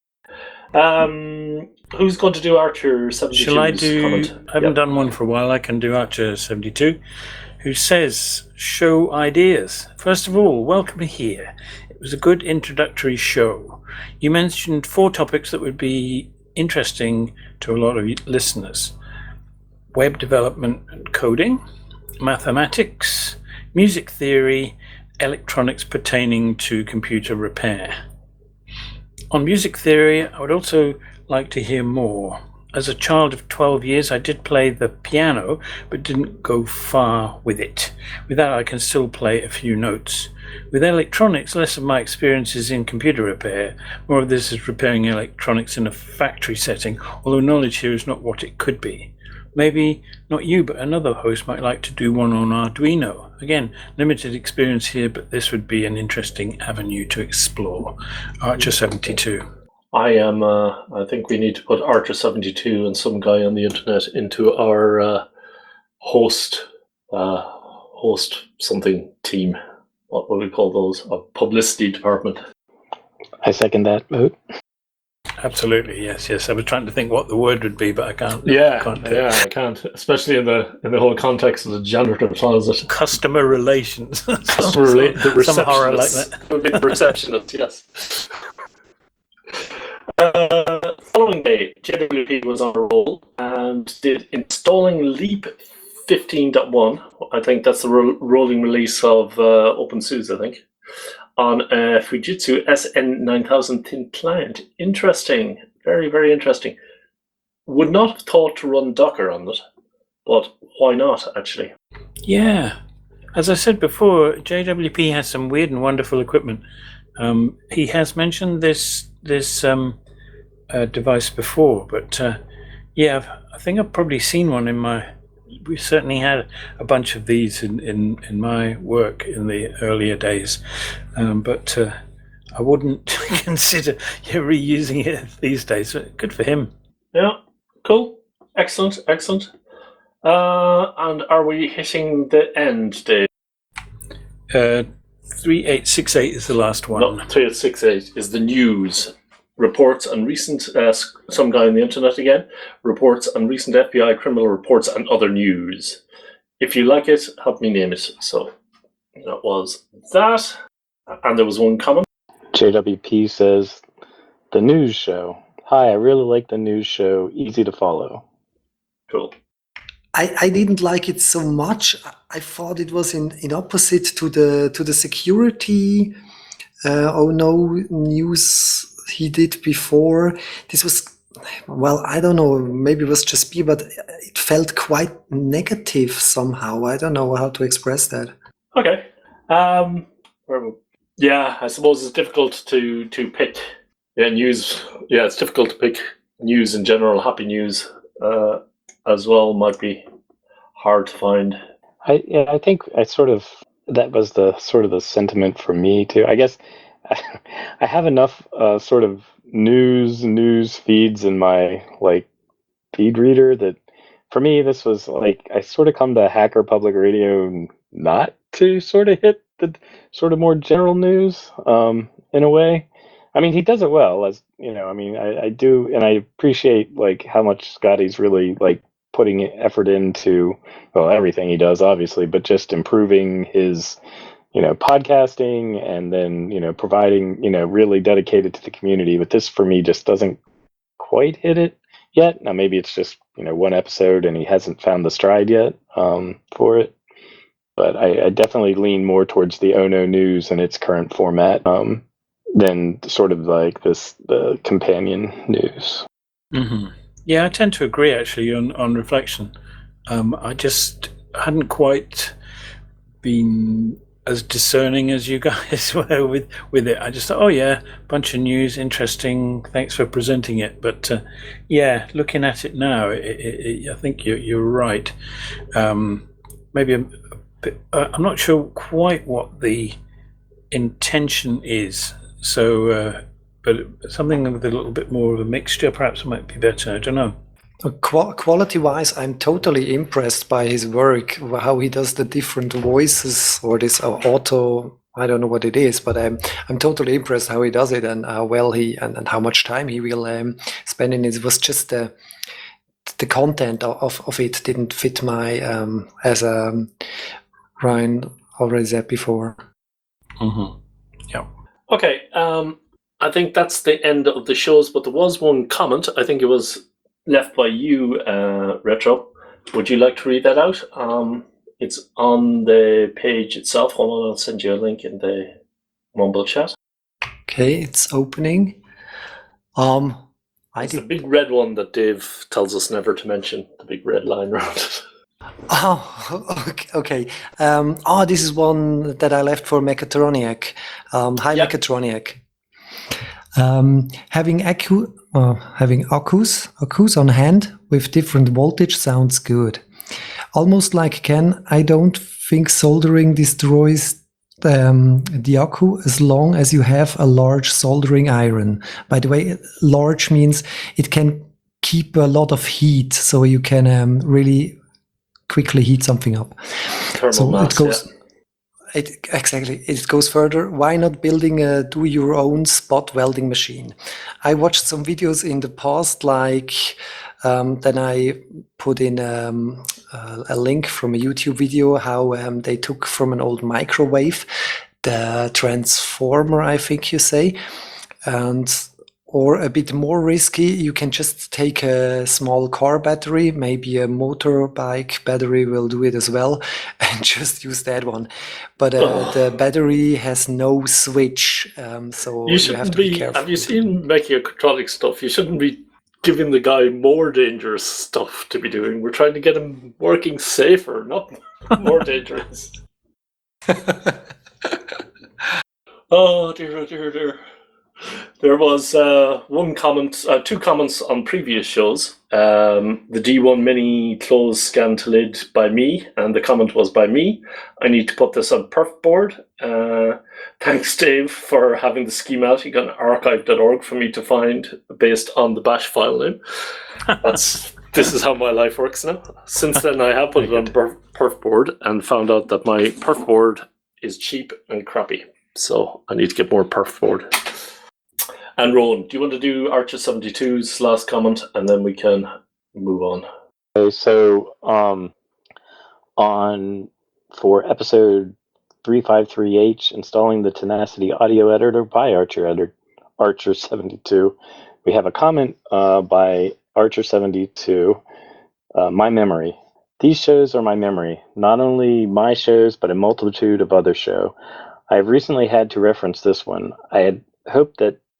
Um, who's going to do Archer seventy-two's Shall I do? comment? I haven't Yep. done one for a while. I can do Archer seventy-two, who says, show ideas. First of all, welcome here. It was a good introductory show. You mentioned four topics that would be interesting to a lot of listeners: web development and coding, mathematics, music theory, electronics pertaining to computer repair. On music theory, I would also like to hear more. As a child of twelve years, I did play the piano, but didn't go far with it. With that, I can still play a few notes. With electronics, less of my experience is in computer repair. More of this is repairing electronics in a factory setting, although knowledge here is not what it could be. Maybe not you, but another host might like to do one on Arduino. Again, limited experience here, but this would be an interesting avenue to explore. Archer seventy-two. I am. Uh, I think we need to put Archer seventy-two and some guy on the internet into our uh, host, uh, host something team. What would we call those? A publicity department. I second that vote. Absolutely, yes, yes. I was trying to think what the word would be, but I can't. Yeah, can't do it. yeah, I can't. Especially in the in the whole context of the janitor closet. Customer relations. some, Customer rela- the some horror like receptionist. that. Would be the receptionist, yes. Uh, following day, J W P was on a roll and did installing Leap fifteen point one. I think that's the ro- rolling release of uh, OpenSUSE, I think, on a Fujitsu S N nine thousand thin client. Interesting. Very, very interesting. Would not have thought to run Docker on it, but why not, actually? Yeah. As I said before, J W P has some weird and wonderful equipment. Um, he has mentioned this this um, uh, device before, but uh, yeah, I've, I think I've probably seen one in my. We certainly had a bunch of these in, in, in my work in the earlier days, um, but uh, I wouldn't consider yeah, reusing it these days. Good for him. Yeah, cool. Excellent, excellent. Uh, and are we hitting the end, Dave? Uh, three eight six eight is the last one. No, three eight six eight is the news. Reports on recent, uh, some guy on the internet again, reports on recent F B I criminal reports and other news. If you like it, help me name it. So that was that. And there was one comment. J W P says, the news show. Hi, I really like the news show. Easy to follow. Cool. I, I didn't like it so much. I thought it was in, in opposite to the to the security uh, oh no news he did before. This was well, I don't know, maybe it was just me, but it felt quite negative somehow. I don't know how to express that. Okay. Um, where- yeah, I suppose it's difficult to to pick. Yeah, news. Yeah, it's difficult to pick news in general. Happy news uh, as well might be hard to find. I yeah, I think I sort of that was the sort of the sentiment for me too. I guess I have enough uh, sort of news news feeds in my like feed reader that for me this was like I sort of come to Hacker Public Radio not to sort of hit the sort of more general news um, in a way. I mean, he does it well, as you know. I mean, I, I do, and I appreciate like how much Scotty's really like putting effort into well everything he does, obviously, but just improving his you know podcasting and then you know providing you know really dedicated to the community. But this for me just doesn't quite hit it yet. Now maybe it's just you know one episode and he hasn't found the stride yet um, for it. But I, I definitely lean more towards the Ono News in its current format um, than sort of like this the companion news. Mm-hmm. Yeah, I tend to agree actually on, on reflection. Um, I just hadn't quite been as discerning as you guys were with, with it. I just thought, oh yeah, bunch of news, interesting, thanks for presenting it. But uh, yeah, looking at it now, it, it, it, I think you're, you're right. Um, maybe a, a bit, uh, I'm not sure quite what the intention is. So, uh, but something with a little bit more of a mixture perhaps might be better. I don't know. Qu- quality-wise, I'm totally impressed by his work, how he does the different voices or this uh, auto. I don't know what it is, but I'm I'm totally impressed how he does it and how well he and, and how much time he will um, spend in it. It was just the the content of, of it didn't fit my um, as um, Ryan already said before. Mm-hmm. Yeah. Okay, um, I think that's the end of the shows, but there was one comment. I think it was left by you, uh, Retro. Would you like to read that out? Um, it's on the page itself. Hold on, I'll send you a link in the Mumble chat. Okay, it's opening. Um, I It's the did. big red one that Dave tells us never to mention, the big red line around it. Oh, okay. okay. Um, oh, this is one that I left for Mechatronic. Um, hi, Yeah. Mechatronic. Um, having accu- uh, having accus, accus on hand with different voltage sounds good. Almost like Ken, I don't think soldering destroys um, the accu as long as you have a large soldering iron. By the way, large means it can keep a lot of heat, so you can um, really quickly heat something up. Thermal so mass, it goes. yeah. It, exactly. It goes further. Why not building a do your own spot welding machine? I watched some videos in the past, like um, then I put in um, uh, a link from a YouTube video how um, they took from an old microwave the transformer, I think you say, and or a bit more risky, you can just take a small car battery, maybe a motorbike battery will do it as well, and just use that one. But uh, Oh. the battery has no switch, um, so You you, shouldn't have to be, be careful. have you seen Mechatronic stuff? You shouldn't be giving the guy more dangerous stuff to be doing. We're trying to get him working safer, not more dangerous. Oh dear, oh dear, oh dear. There was uh, one comment, uh, two comments on previous shows. Um, the D one Mini closed scan to lid by me, and the comment was by me. I need to put this on perf board. Uh, thanks, Dave, for having the schematic on archive dot org for me to find based on the bash file name. That's this is how my life works now. Since then, I have put it on perf, perf board and found out that my perf board is cheap and crappy. So I need to get more perf board. And Rowan, do you want to do Archer seventy-two's last comment, and then we can move on? Okay, so um, on for episode three fifty-three H, installing the Tenacity audio editor by Archer editor Archer seventy-two, we have a comment uh, by Archer seventy-two. Uh, my memory. These shows are my memory. Not only my shows, but a multitude of other shows. I have recently had to reference this one. I had hoped that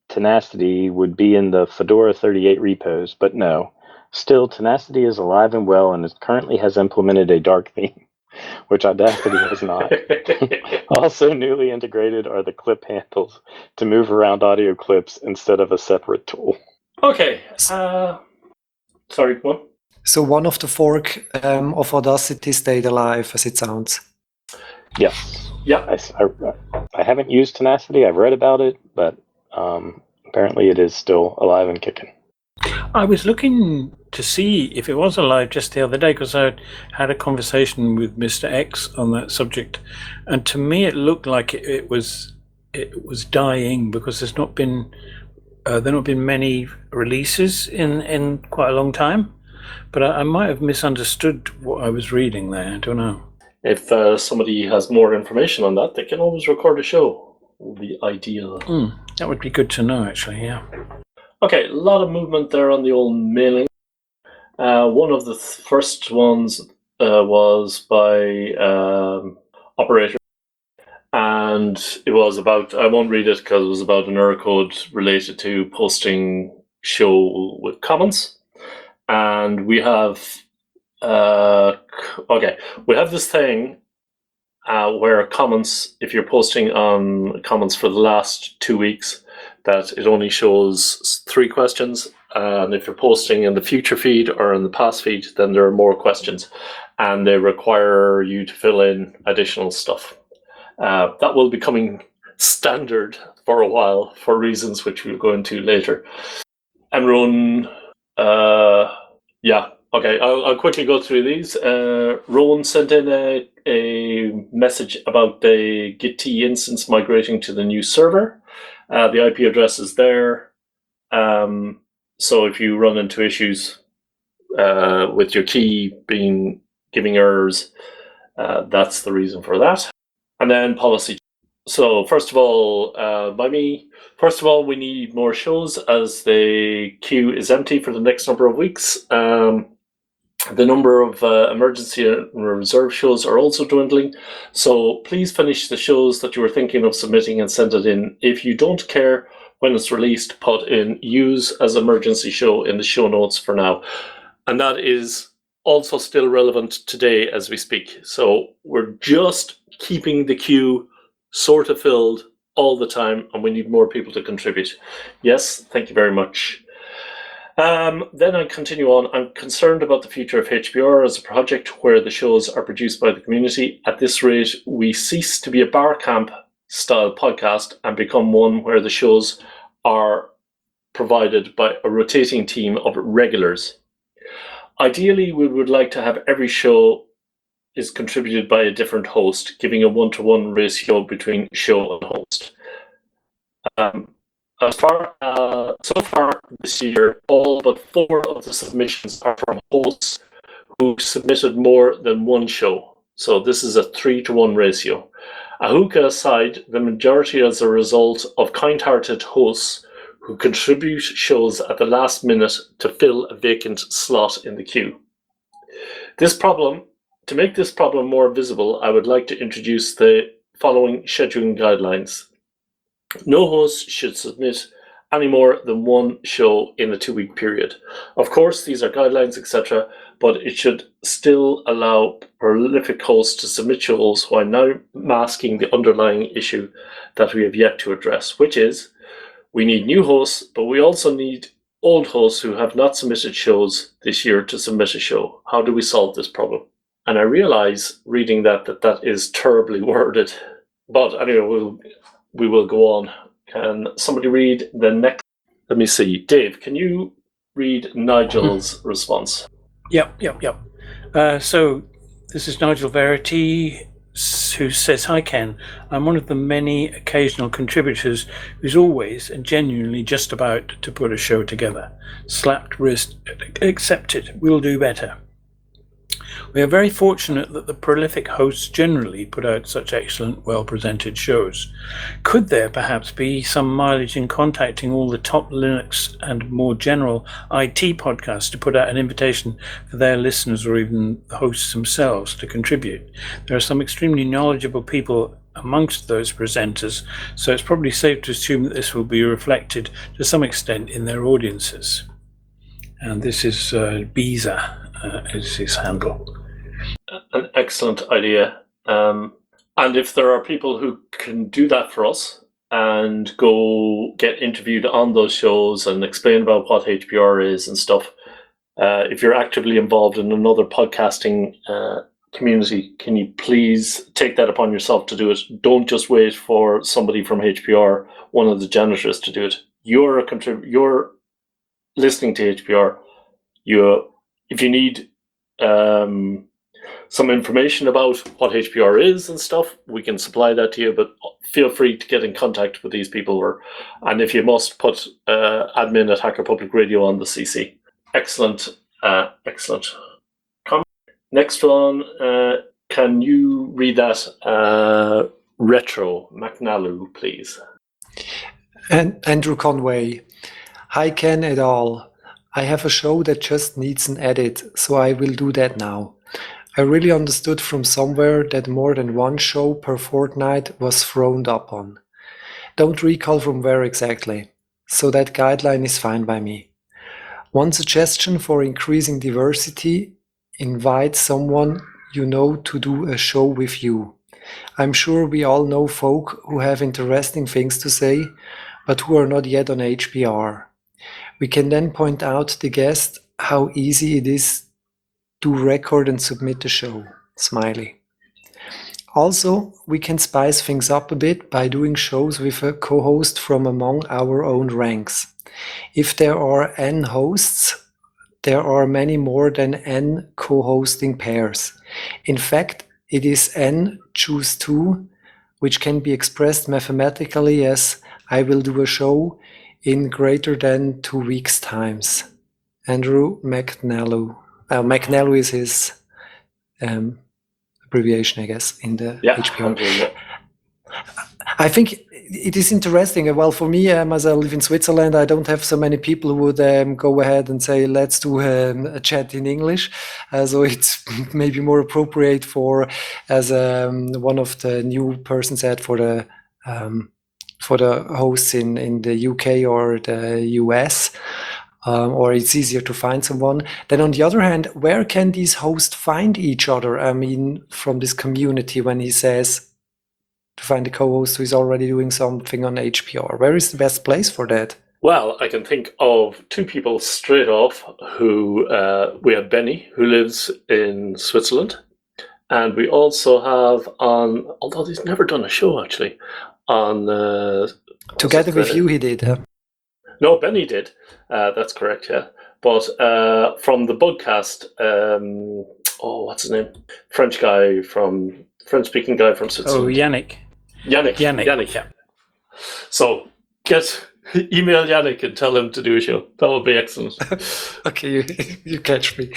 Tenacity would be in the Fedora thirty-eight repos, but no. Still, Tenacity is alive and well and it currently has implemented a dark theme, which Audacity has not. Also newly integrated are the clip handles to move around audio clips instead of a separate tool. Okay. Uh, sorry, what? So one of the fork um, of Audacity stayed alive, as it sounds. Yes. Yeah. I, I, I haven't used Tenacity. I've read about it, but um, apparently it is still alive and kicking. I was looking to see if it was alive just the other day because I had a conversation with Mister X on that subject, and to me it looked like it, it was it was dying because there's not been uh, there not been many releases in, in quite a long time. But I, I might have misunderstood what I was reading there. I don't know. If uh, somebody has more information on that, they can always record a show. Would be ideal. Mm, that would be good to know, actually. Yeah. Okay, a lot of movement there on the old mailing. Uh, one of the th- first ones uh, was by um, Operator, and it was about, I won't read it because it was about an error code related to posting show with comments. And we have, uh, okay, we have this thing uh, where comments, if you're posting on comments for the last two weeks, that it only shows three questions, and if you're posting in the future feed or in the past feed, then there are more questions, and they require you to fill in additional stuff. Uh, that will be coming standard for a while for reasons which we'll go into later. And Rowan, uh, yeah, okay, I'll, I'll quickly go through these. Uh, Rowan sent in a, a message about the Git instance migrating to the new server. Uh, the I P address is there. Um, so if you run into issues uh, with your key being giving errors, uh, that's the reason for that. And then policy. So first of all, uh, by me, first of all, we need more shows as the queue is empty for the next number of weeks. Um, The number of uh, emergency and reserve shows are also dwindling. So please finish the shows that you were thinking of submitting and send it in. If you don't care when it's released, put in use as emergency show in the show notes for now. And that is also still relevant today as we speak. So we're just keeping the queue sort of filled all the time, and we need more people to contribute. Yes, thank you very much. Um, then I continue on. I'm concerned about the future of H P R as a project where the shows are produced by the community. At this rate, we cease to be a bar camp style podcast and become one where the shows are provided by a rotating team of regulars. Ideally, we would like to have every show is contributed by a different host, giving a one-to-one ratio between show and host. Um, As far uh, so far this year, all but four of the submissions are from hosts who submitted more than one show. So this is a three to one ratio. Ahuka aside, the majority as a result of kind-hearted hosts who contribute shows at the last minute to fill a vacant slot in the queue. This problem, to make this problem more visible, I would like to introduce the following scheduling guidelines. No host should submit any more than one show in a two-week period. Of course, these are guidelines, et cetera, but it should still allow prolific hosts to submit shows while now masking the underlying issue that we have yet to address, which is we need new hosts, but we also need old hosts who have not submitted shows this year to submit a show. How do we solve this problem? And I realize reading that that that is terribly worded, but anyway, we'll we will go on. Can somebody read the next? Let me see. Dave, can you read Nigel's response? Yep, yep, yep. Uh, so this is Nigel Verity, who says, "Hi Ken, I'm one of the many occasional contributors who's always and genuinely just about to put a show together. Slapped wrist accepted. We'll do better. We are very fortunate that the prolific hosts generally put out such excellent, well-presented shows. Could there perhaps be some mileage in contacting all the top Linux and more general I T podcasts to put out an invitation for their listeners or even the hosts themselves to contribute? There are some extremely knowledgeable people amongst those presenters, so it's probably safe to assume that this will be reflected to some extent in their audiences. And this is uh, Biza uh, is his handle. An excellent idea. Um, and if there are people who can do that for us and go get interviewed on those shows and explain about what H P R is and stuff, uh, if you're actively involved in another podcasting uh, community, can you please take that upon yourself to do it? Don't just wait for somebody from H P R, one of the janitors, to do it. You're a contrib- You're listening to H P R. You, if you need um, some information about what H P R is and stuff, we can supply that to you, but feel free to get in contact with these people. Or, and if you must, put uh, admin at Hacker Public Radio on the C C. Excellent, uh, excellent. Comment. Next one, uh, can you read that uh, retro McNallu, please? And Andrew Conway. Hi Ken et al. I have a show that just needs an edit, so I will do that now. I really understood from somewhere that more than one show per fortnight was frowned upon. Don't recall from where exactly, so that guideline is fine by me. One suggestion for increasing diversity: invite someone you know to do a show with you. I'm sure we all know folk who have interesting things to say, but who are not yet on H P R. We can then point out the guest how easy it is to record and submit the show. Smiley. Also, we can spice things up a bit by doing shows with a co-host from among our own ranks. If there are N hosts, there are many more than N co-hosting pairs. In fact, it is N choose two, which can be expressed mathematically as I will do a show in greater than two weeks' times. Andrew McNallu. Uh, McNallu is his um, abbreviation, I guess, in the Yeah, H P R. yeah. I think it is interesting. Well, for me, um, as I live in Switzerland, I don't have so many people who would um, go ahead and say, let's do um, a chat in English. Uh, so it's maybe more appropriate for, as um, one of the new persons said, for the um, for the hosts in, in the U K or the U S, um, or it's easier to find someone. Then on the other hand, where can these hosts find each other? I mean, from this community, when he says to find a co-host who is already doing something on H P R, where is the best place for that? Well, I can think of two people straight off who, uh, we have Benny, who lives in Switzerland. And we also have on, although he's never done a show actually, on uh, Together with you, he did. Huh? No, Benny did. Uh, that's correct, yeah. But uh, from the Bugcast, um, oh, what's his name? French guy from French-speaking guy from Oh, Switzerland. Yannick. Yannick. Yannick. Yannick. Yeah. So get email Yannick and tell him to do a show. That would be excellent. Okay, you, you catch me.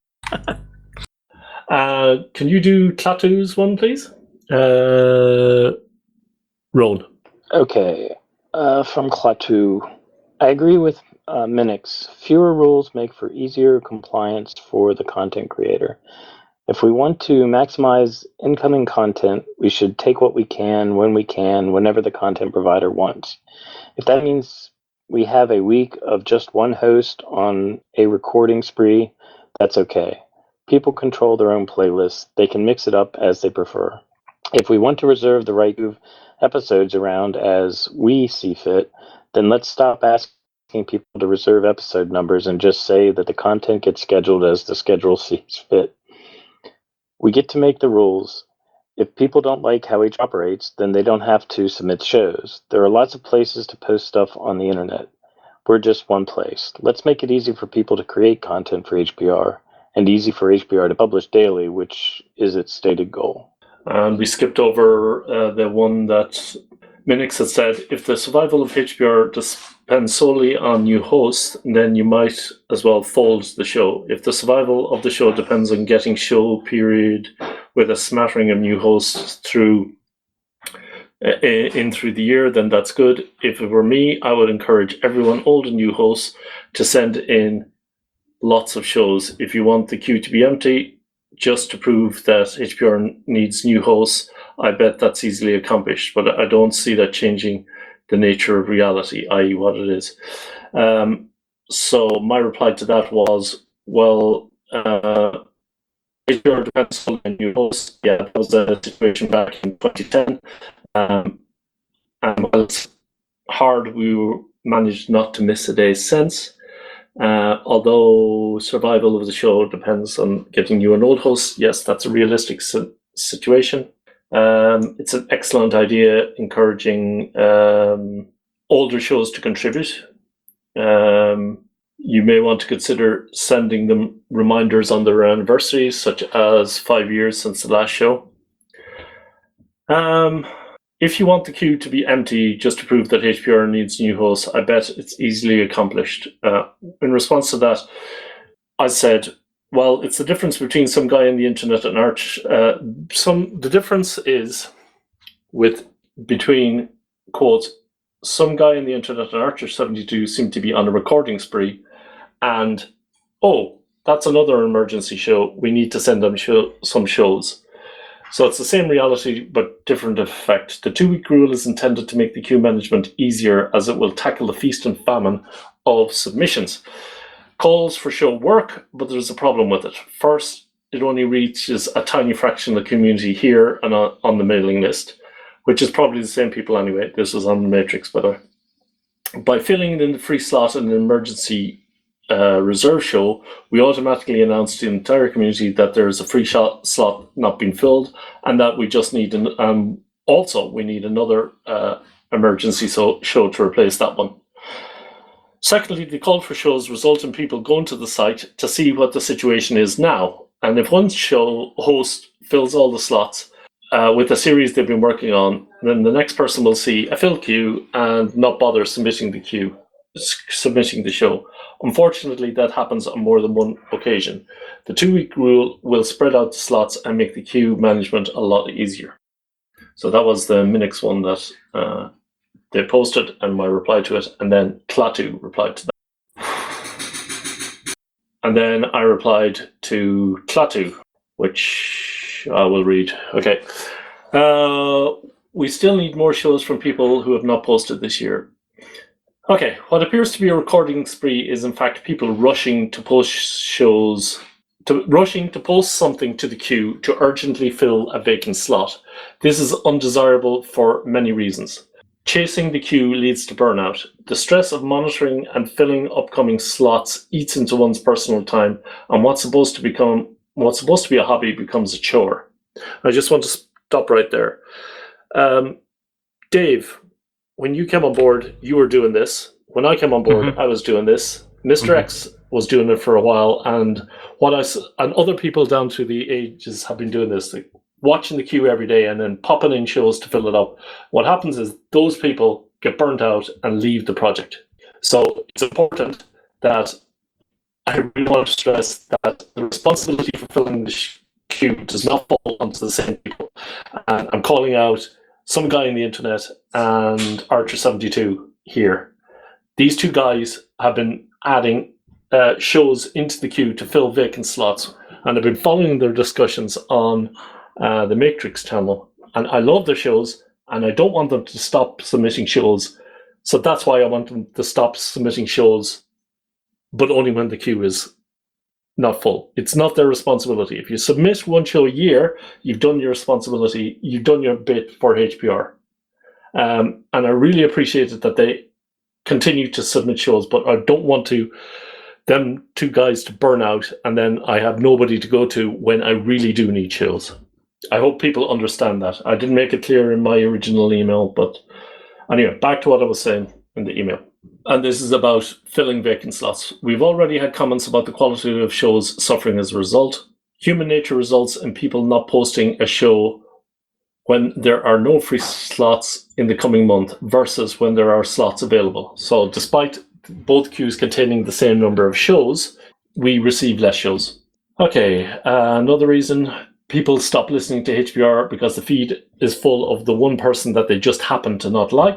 uh, can you do Klaatu's one, please? Uh, Roan. Okay, uh, from Klaatu. I agree with uh, Minix. Fewer rules make for easier compliance for the content creator. If we want to maximize incoming content, we should take what we can, when we can, whenever the content provider wants. If that means we have a week of just one host on a recording spree, that's okay. People control their own playlists. They can mix it up as they prefer. If we want to reserve the right to move episodes around as we see fit, then let's stop asking people to reserve episode numbers and just say that the content gets scheduled as the schedule sees fit. We get to make the rules. If people don't like how H operates, then they don't have to submit shows. There are lots of places to post stuff on the internet. We're just one place. Let's make it easy for people to create content for H P R, and easy for H P R to publish daily, which is its stated goal. And we skipped over uh, the one that Minix had said, if the survival of H P R depends solely on new hosts, then you might as well fold the show. If the survival of the show depends on getting show period with a smattering of new hosts through uh, in through the year, then that's good. If it were me, I would encourage everyone, old and new hosts, to send in lots of shows. If you want the queue to be empty, just to prove that H P R needs new hosts, I bet that's easily accomplished, but I don't see that changing the nature of reality, that is what it is. Um, so my reply to that was, well, uh, H P R depends on the new host. Yeah, that was a situation back in twenty ten. Um, and while it's hard, we managed not to miss a day's sense. Uh, although survival of the show depends on getting you an old host, yes, that's a realistic si- situation. Um, it's an excellent idea, encouraging um, older shows to contribute. Um, you may want to consider sending them reminders on their anniversaries, such as five years since the last show. Um, if you want the queue to be empty just to prove that H P R needs new hosts, I bet it's easily accomplished. Uh, in response to that, I said, well, it's the difference between some guy on the internet and Arch. Uh, some the difference is with between quotes, some guy on the internet and Archer seventy-two seem to be on a recording spree, and oh, that's another emergency show. We need to send them show, some shows. So it's the same reality, but different effect. The two-week rule is intended to make the queue management easier, as it will tackle the feast and famine of submissions. Calls for show work, but there's a problem with it. First, it only reaches a tiny fraction of the community here and on, on the mailing list, which is probably the same people anyway. This was on the Matrix, but uh, by filling in the free slot in an emergency uh, reserve show, we automatically announce to the entire community that there is a free shot, slot not being filled, and that we just need an, um, also we need another uh, emergency so, show to replace that one. Secondly, the call for shows result in people going to the site to see what the situation is now. And if one show host fills all the slots uh, with a series they've been working on, then the next person will see a fill queue and not bother submitting the queue, submitting the show. Unfortunately, that happens on more than one occasion. The two-week rule will spread out the slots and make the queue management a lot easier. So that was the Minix one that uh, they posted and my reply to it, and then Klaatu replied to that. And then I replied to Klaatu, which I will read. Okay. Uh, we still need more shows from people who have not posted this year. Okay, what appears to be a recording spree is in fact people rushing to post shows, to rushing to post something to the queue to urgently fill a vacant slot. This is undesirable for many reasons. Chasing the queue leads to burnout. The stress of monitoring and filling upcoming slots eats into one's personal time, and what's supposed to become what's supposed to be a hobby becomes a chore. I just want to stop right there. Um, Dave, when you came on board, you were doing this. When I came on board, mm-hmm. I was doing this. Mister Mm-hmm. X was doing it for a while, and what I and other people down through the ages have been doing this. Like, watching the queue every day and then popping in shows to fill it up. What happens is those people get burnt out and leave the project. So it's important that I really want to stress that the responsibility for filling the queue does not fall onto the same people. And I'm calling out some guy on the internet and Archer seventy-two here. These two guys have been adding uh, shows into the queue to fill vacant slots, and I've been following their discussions on Uh, the Matrix channel, and I love their shows, and I don't want them to stop submitting shows. So that's why I want them to stop submitting shows, but only when the queue is not full. It's not their responsibility. If you submit one show a year, you've done your responsibility. You've done your bit for H P R, um, and I really appreciate it that they continue to submit shows. But I don't want to them two guys to burn out, and then I have nobody to go to when I really do need shows. I hope people understand that. I didn't make it clear in my original email, but anyway, back to what I was saying in the email. And this is about filling vacant slots. We've already had comments about the quality of shows suffering as a result. Human nature results in people not posting a show when there are no free slots in the coming month versus when there are slots available. So despite both queues containing the same number of shows, we receive less shows. Okay, uh, another reason people stop listening to H P R because the feed is full of the one person that they just happen to not like.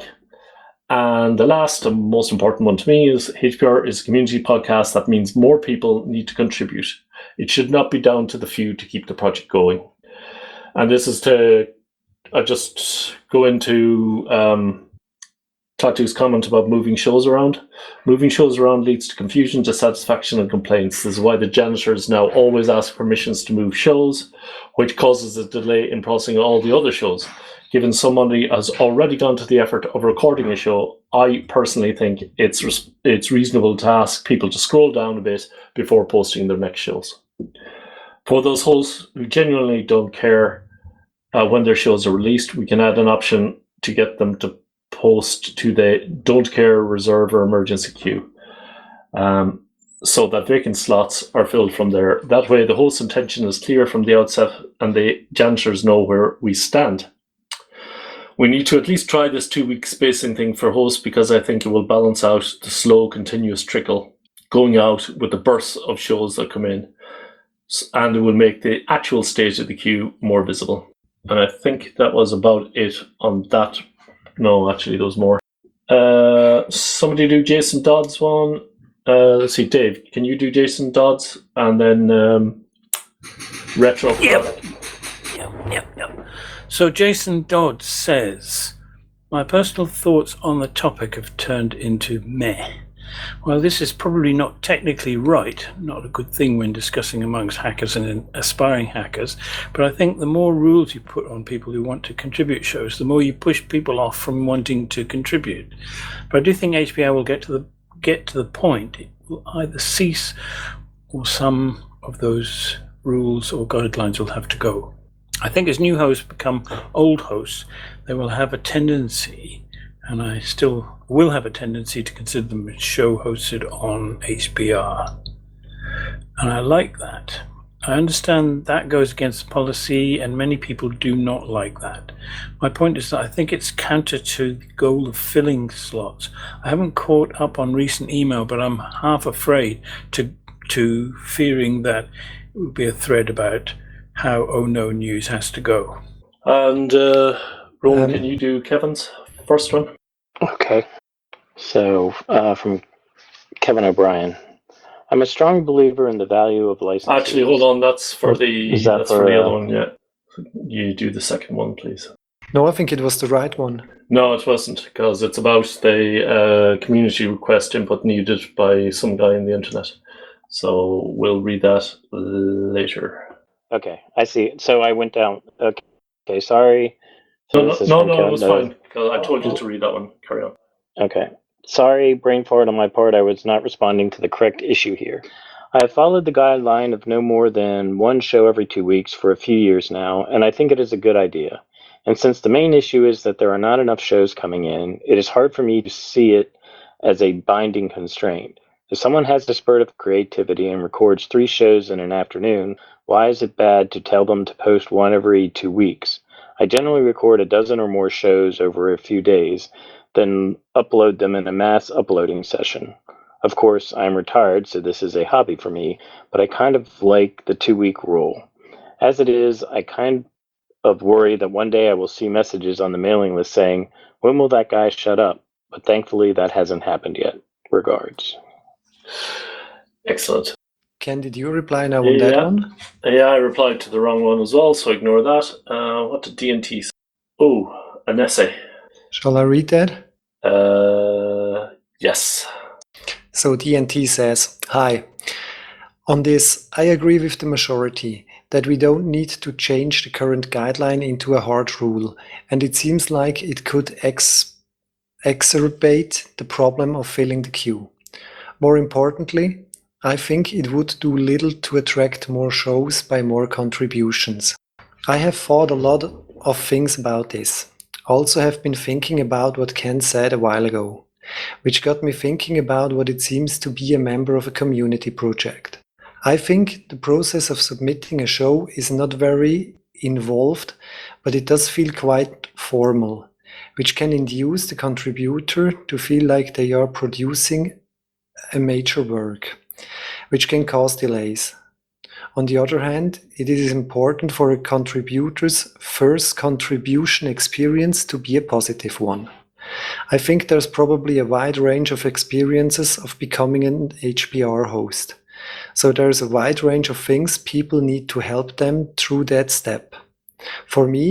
And the last and most important one to me is H P R is a community podcast. That means more people need to contribute. It should not be down to the few to keep the project going. And this is to I just go into um, Tattoo's comment about moving shows around. Moving shows around leads to confusion, dissatisfaction, and complaints. This is why the janitors now always ask permissions to move shows, which causes a delay in processing all the other shows. Given somebody has already gone to the effort of recording a show, I personally think it's res- it's reasonable to ask people to scroll down a bit before posting their next shows. For those hosts who genuinely don't care uh, when their shows are released, we can add an option to get them to post to the don't care, reserve, or emergency queue, um, so that vacant slots are filled from there. That way, the host's intention is clear from the outset and the janitors know where we stand. We need to at least try this two-week spacing thing for hosts because I think it will balance out the slow, continuous trickle going out with the bursts of shows that come in, and it will make the actual state of the queue more visible. And I think that was about it on that. No, actually, there was more. Uh, somebody do Jason Dodd's one. Uh, let's see, Dave, can you do Jason Dodd's and then um, retro? Yep. Yep, yep, yep. So Jason Dodd says, my personal thoughts on the topic have turned into meh. Well, this is probably not technically right, not a good thing when discussing amongst hackers and aspiring hackers, but I think the more rules you put on people who want to contribute shows, the more you push people off from wanting to contribute. But I do think H P R will get to the get to the point it will either cease or some of those rules or guidelines will have to go. I think as new hosts become old hosts, they will have a tendency, and I still will have a tendency to consider them a show hosted on H P R. And I like that. I understand that goes against policy, and many people do not like that. My point is that I think it's counter to the goal of filling slots. I haven't caught up on recent email, but I'm half afraid to to fearing that it would be a thread about how Oh No News has to go. And uh, Rowan, Um, can you do Kevin's first one? Okay. So, uh, from Kevin O'Brien. I'm a strong believer in the value of licenses. Actually, hold on. That's for the Is that that's for, for the other uh, one. Yeah, you do the second one, please. No, I think it was the right one. No, it wasn't, because it's about the uh, community request input needed by some guy on the internet. So we'll read that later. Okay, I see. So I went down. Okay, okay sorry. So No, no, this is no, from no, Kevin- it was no, fine, because I told you to read that one. Carry on. Okay. Sorry, brain fart on my part. I was not responding to the correct issue here. I have followed the guideline of no more than one show every two weeks for a few years now, and I think it is a good idea. And since the main issue is that there are not enough shows coming in, it is hard for me to see it as a binding constraint. If someone has a spurt of creativity and records three shows in an afternoon, why is it bad to tell them to post one every two weeks? I generally record a dozen or more shows over a few days, then upload them in a mass uploading session. Of course, I'm retired, so this is a hobby for me, but I kind of like the two-week rule. As it is, I kind of worry that one day I will see messages on the mailing list saying, when will that guy shut up? But thankfully, that hasn't happened yet. Regards. Excellent. Ken, did you reply now on that Yeah. one? Yeah, I replied to the wrong one as well, so ignore that. Uh, what did D and T say? Oh, an essay. Shall I read that? Uh, yes. So D N T says, hi. On this, I agree with the majority that we don't need to change the current guideline into a hard rule, and it seems like it could ex- exacerbate the problem of filling the queue. More importantly, I think it would do little to attract more shows by more contributions. I have thought a lot of things about this. Also have been thinking about what Ken said a while ago, which got me thinking about what it seems to be a member of a community project. I think the process of submitting a show is not very involved, but it does feel quite formal, which can induce the contributor to feel like they are producing a major work, which can cause delays. On the other hand, it is important for a contributor's first contribution experience to be a positive one. I think there's probably a wide range of experiences of becoming an H P R host. So there's a wide range of things people need to help them through that step. For me,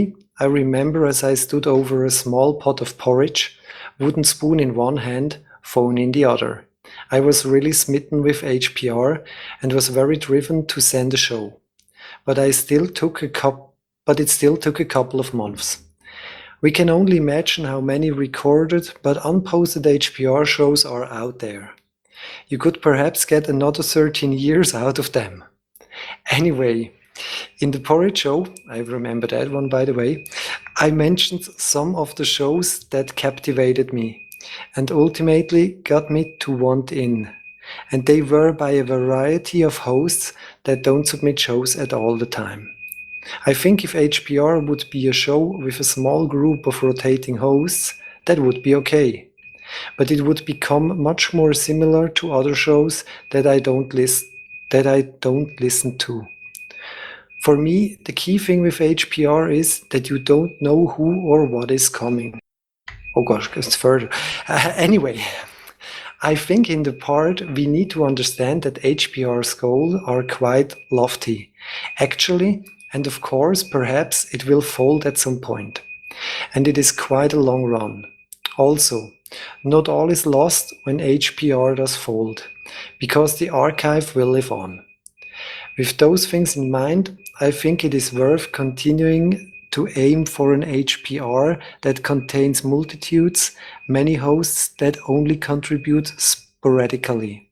I remember as I stood over a small pot of porridge, wooden spoon in one hand, phone in the other. I was really smitten with H P R and was very driven to send a show. But I still took a cup, but it still took a couple of months. We can only imagine how many recorded but unposted H P R shows are out there. You could perhaps get another thirteen years out of them. Anyway, in the porridge show, I remember that one by the way, I mentioned some of the shows that captivated me and ultimately got me to want in. And they were by a variety of hosts that don't submit shows at all the time. I think if H P R would be a show with a small group of rotating hosts, that would be okay. But it would become much more similar to other shows that I don't list, that I don't listen to. For me, the key thing with H P R is that you don't know who or what is coming. Oh gosh, it's further. Uh, anyway, I think in the part we need to understand that H P R's goals are quite lofty. Actually, and of course, perhaps it will fold at some point. And it is quite a long run. Also, not all is lost when H P R does fold, because the archive will live on. With those things in mind, I think it is worth continuing to aim for an H P R that contains multitudes, many hosts that only contribute sporadically.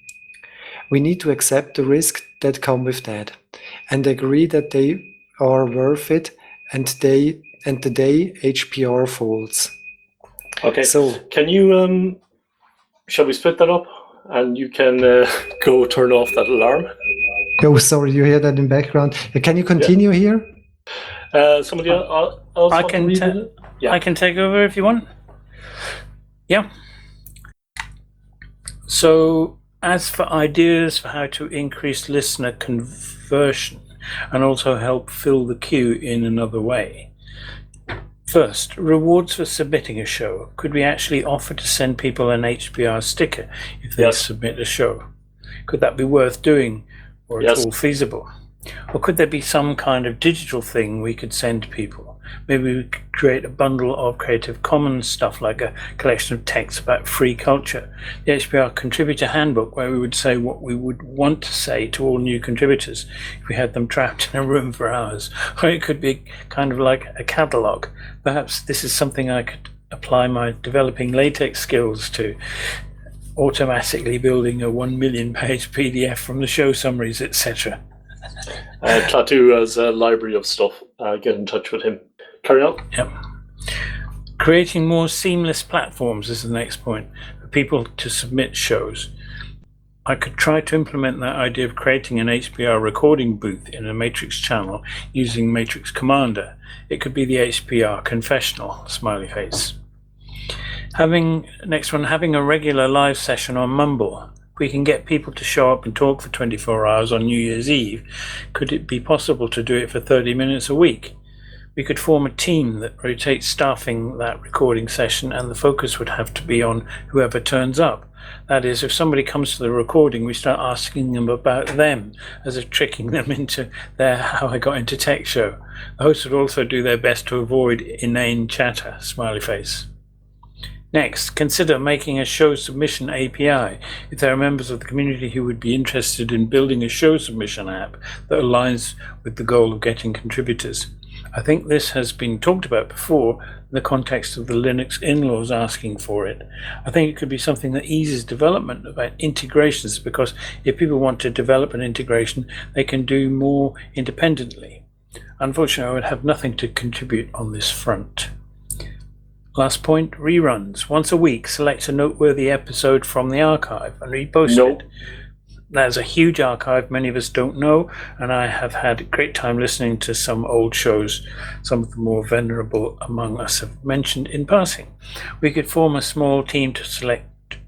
We need to accept the risks that come with that, and agree that they are worth it, and they and the day H P R folds. Okay. So Can you um, shall we split that up, and you can uh, go turn off that alarm? oh, sorry, you hear that in background. Uh, Can you continue here? Uh, somebody else, else I want can to read ta- it? Yeah. I can take over if you want. Yeah. So, as for ideas for how to increase listener conversion and also help fill the queue in another way. First, rewards for submitting a show. Could we actually offer to send people an H P R sticker if they Yes. submit a show? Could that be worth doing or at Yes. all feasible? Or could there be some kind of digital thing we could send people? Maybe we could create a bundle of Creative Commons stuff, like a collection of texts about free culture. The H P R Contributor Handbook, where we would say what we would want to say to all new contributors if we had them trapped in a room for hours. Or it could be kind of like a catalogue. Perhaps this is something I could apply my developing LaTeX skills to, automatically building a one million page P D F from the show summaries, et cetera. Uh, Klaatu has a library of stuff. Uh, get in touch with him. Carry on. Yep. Creating more seamless platforms is the next point for people to submit shows. I could try to implement that idea of creating an H P R recording booth in a Matrix channel using Matrix Commander. It could be the H P R confessional, smiley face. Having, next one, having a regular live session on Mumble. We can get people to show up and talk for twenty-four hours on New Year's Eve. Could it be possible to do it for thirty minutes a week? We could form a team that rotates staffing that recording session, and the focus would have to be on whoever turns up. That is, if somebody comes to the recording, we start asking them about them, as if tricking them into their How I Got Into Tech show. The host would also do their best to avoid inane chatter, smiley face. Next, consider making a show submission A P I if there are members of the community who would be interested in building a show submission app that aligns with the goal of getting contributors. I think this has been talked about before in the context of the Linux in-laws asking for it. I think it could be something that eases development about integrations, because if people want to develop an integration, they can do more independently. Unfortunately, I would have nothing to contribute on this front. Last point, reruns. Once a week, select a noteworthy episode from the archive and repost Nope. it. There's a huge archive many of us don't know, and I have had a great time listening to some old shows some of the more venerable among us have mentioned in passing. We could form a small team to select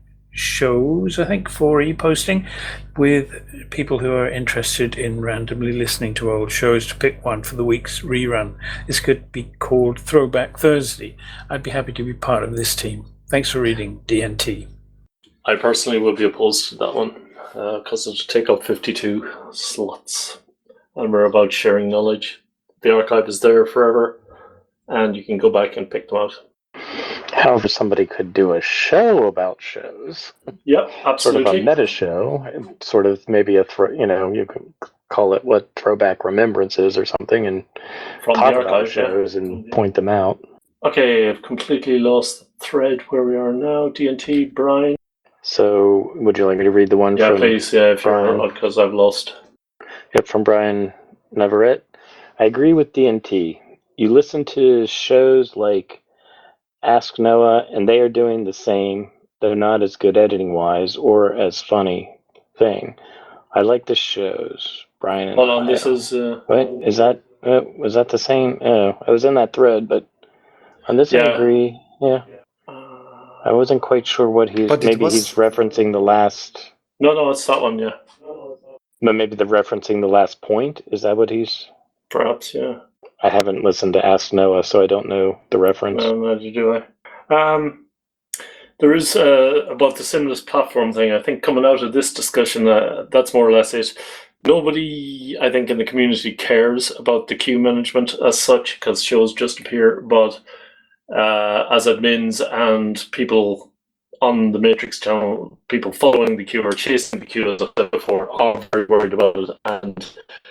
shows, I think, for e-posting, with people who are interested in randomly listening to old shows to pick one for the week's rerun. This could be called Throwback Thursday. I'd be happy to be part of this team. Thanks for reading, D N T. I personally will be opposed to that one because it'll take up fifty-two slots, and we're about sharing knowledge. The archive is there forever. and you can go back and pick them out. However, somebody could do a show about shows. Yep, absolutely. Sort of a meta show, sort of maybe a throw. You know, you can call it what throwback remembrances or something, and From talk the about archive, shows yeah. and point them out. Okay, I've completely lost the thread where we are now. D and T, Brian. So, would you like me to read the one Yeah, from please. Yeah, if Brian? you're because I've lost. Yep, from Brian Navarrete. I agree with D and T. You listen to shows like Ask Noah, and they are doing the same, though not as good editing-wise or as funny thing. I like the shows, Brian and Hold on, Ohio. this is. Uh, Wait, is that uh, was that the same? Oh, I was in that thread, but on this I Yeah. agree. Yeah, I wasn't quite sure what he's. But it Maybe was- he's referencing the last. No, no, it's that one. Yeah, But maybe the referencing the last point. Is that what he's? perhaps. Yeah. I haven't listened to Ask Noah, so I don't know the reference. Um, neither do I. Um, there is uh, about the seamless platform thing. I think coming out of this discussion, uh, that's more or less it. Nobody, I think, in the community cares about the queue management as such because shows just appear. But uh, as admins and people on the Matrix channel, people following the queue or chasing the queue, as I've said before, are very worried about it, and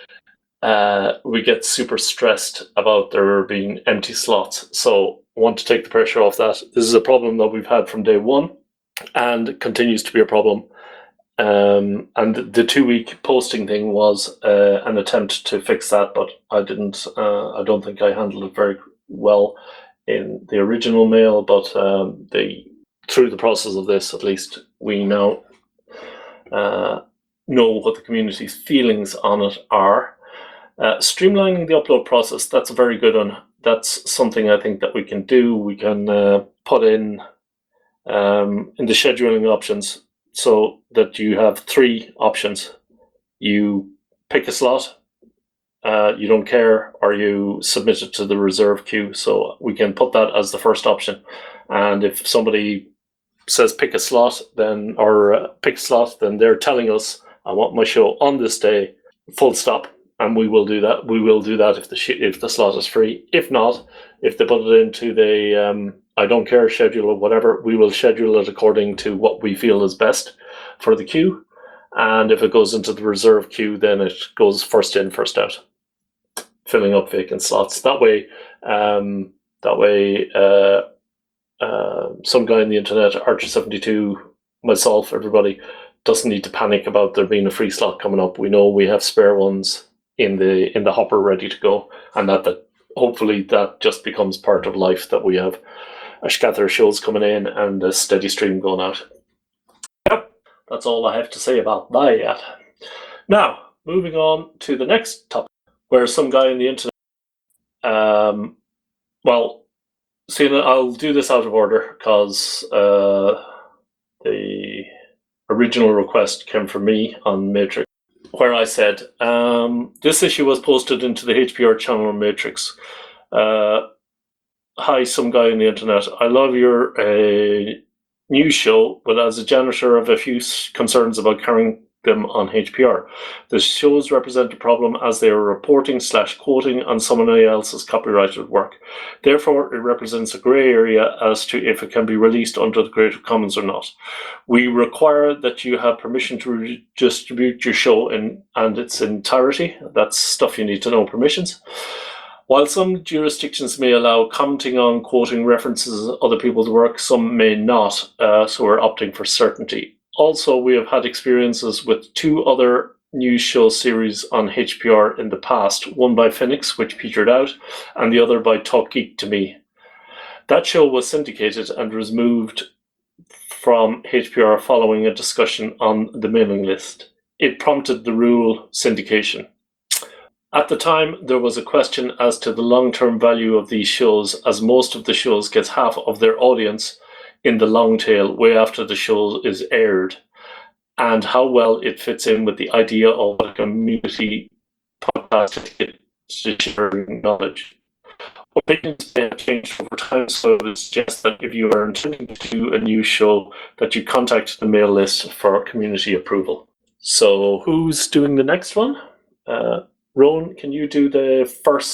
uh, we get super stressed about there being empty slots. So I want to take the pressure off that. This is a problem that we've had from day one and it continues to be a problem. Um, and the two-week posting thing was uh, an attempt to fix that, but I didn't. Uh, I don't think I handled it very well in the original mail. But um, the through the process of this, at least we now uh, know what the community's feelings on it are. Uh, streamlining the upload process, that's a very good one. That's something I think that we can do. We can uh, put in um, in the scheduling options so that you have three options. You pick a slot, uh, you don't care, or you submit it to the reserve queue. So we can put that as the first option. And if somebody says pick a slot, then or uh, pick a slot, then they're telling us I want my show on this day, full stop. And we will do that. We will do that if the sh- if the slot is free. If not, if they put it into the um, I don't care schedule or whatever, we will schedule it according to what we feel is best for the queue. And if it goes into the reserve queue, then it goes first in, first out, filling up vacant slots. That way, um, that way, uh, uh, some guy on the internet, Archer seventy-two, myself, everybody doesn't need to panic about there being a free slot coming up. We know we have spare ones in the in the hopper ready to go, and that that hopefully that just becomes part of life, that we have a scatter of shows coming in and a steady stream going out. Yep, that's all I have to say about that yet. Now, moving on to the next topic, where some guy on the internet, um, well, see, I'll do this out of order because uh, the original request came from me on Matrix, where I said, um, this issue was posted into the H P R channel on Matrix. Uh, hi, some guy on the internet. I love your uh, news show, but as a janitor, I have a few concerns about carrying them on H P R. The shows represent a problem as they are reporting slash quoting on someone else's copyrighted work. Therefore, it represents a grey area as to if it can be released under the Creative Commons or not. We require that you have permission to re- distribute your show in and its entirety. That's stuff you need to know, permissions. While some jurisdictions may allow commenting on, quoting references of other people's work, some may not, uh, so we're opting for certainty. Also, we have had experiences with two other news show series on H P R in the past, one by Phoenix, which petered out, and the other by Talk Geek to Me. That show was syndicated and was moved from H P R following a discussion on the mailing list. It prompted the rule syndication. At the time, there was a question as to the long-term value of these shows, as most of the shows gets half of their audience in the long tail way after the show is aired, and how well it fits in with the idea of a community podcast to sharing knowledge. Opinions may have changed over time, so I would suggest that if you are intending to do a new show, that you contact the mail list for community approval. So who's doing the next one? Uh, Rowan, can you do the first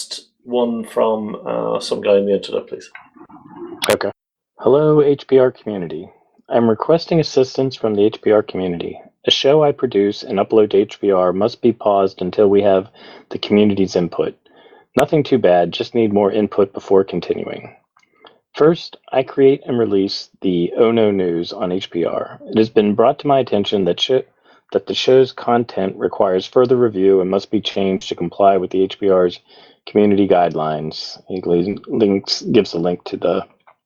one from uh, some guy on the internet, please. Okay. Hello, H P R community. I'm requesting assistance from the H P R community. A show I produce and upload to H P R must be paused until we have the community's input. Nothing too bad, just need more input before continuing. First, I create and release the Oh No News on H P R. It has been brought to my attention that sh- that the show's content requires further review and must be changed to comply with the H P R's community guidelines. He links, gives a link to the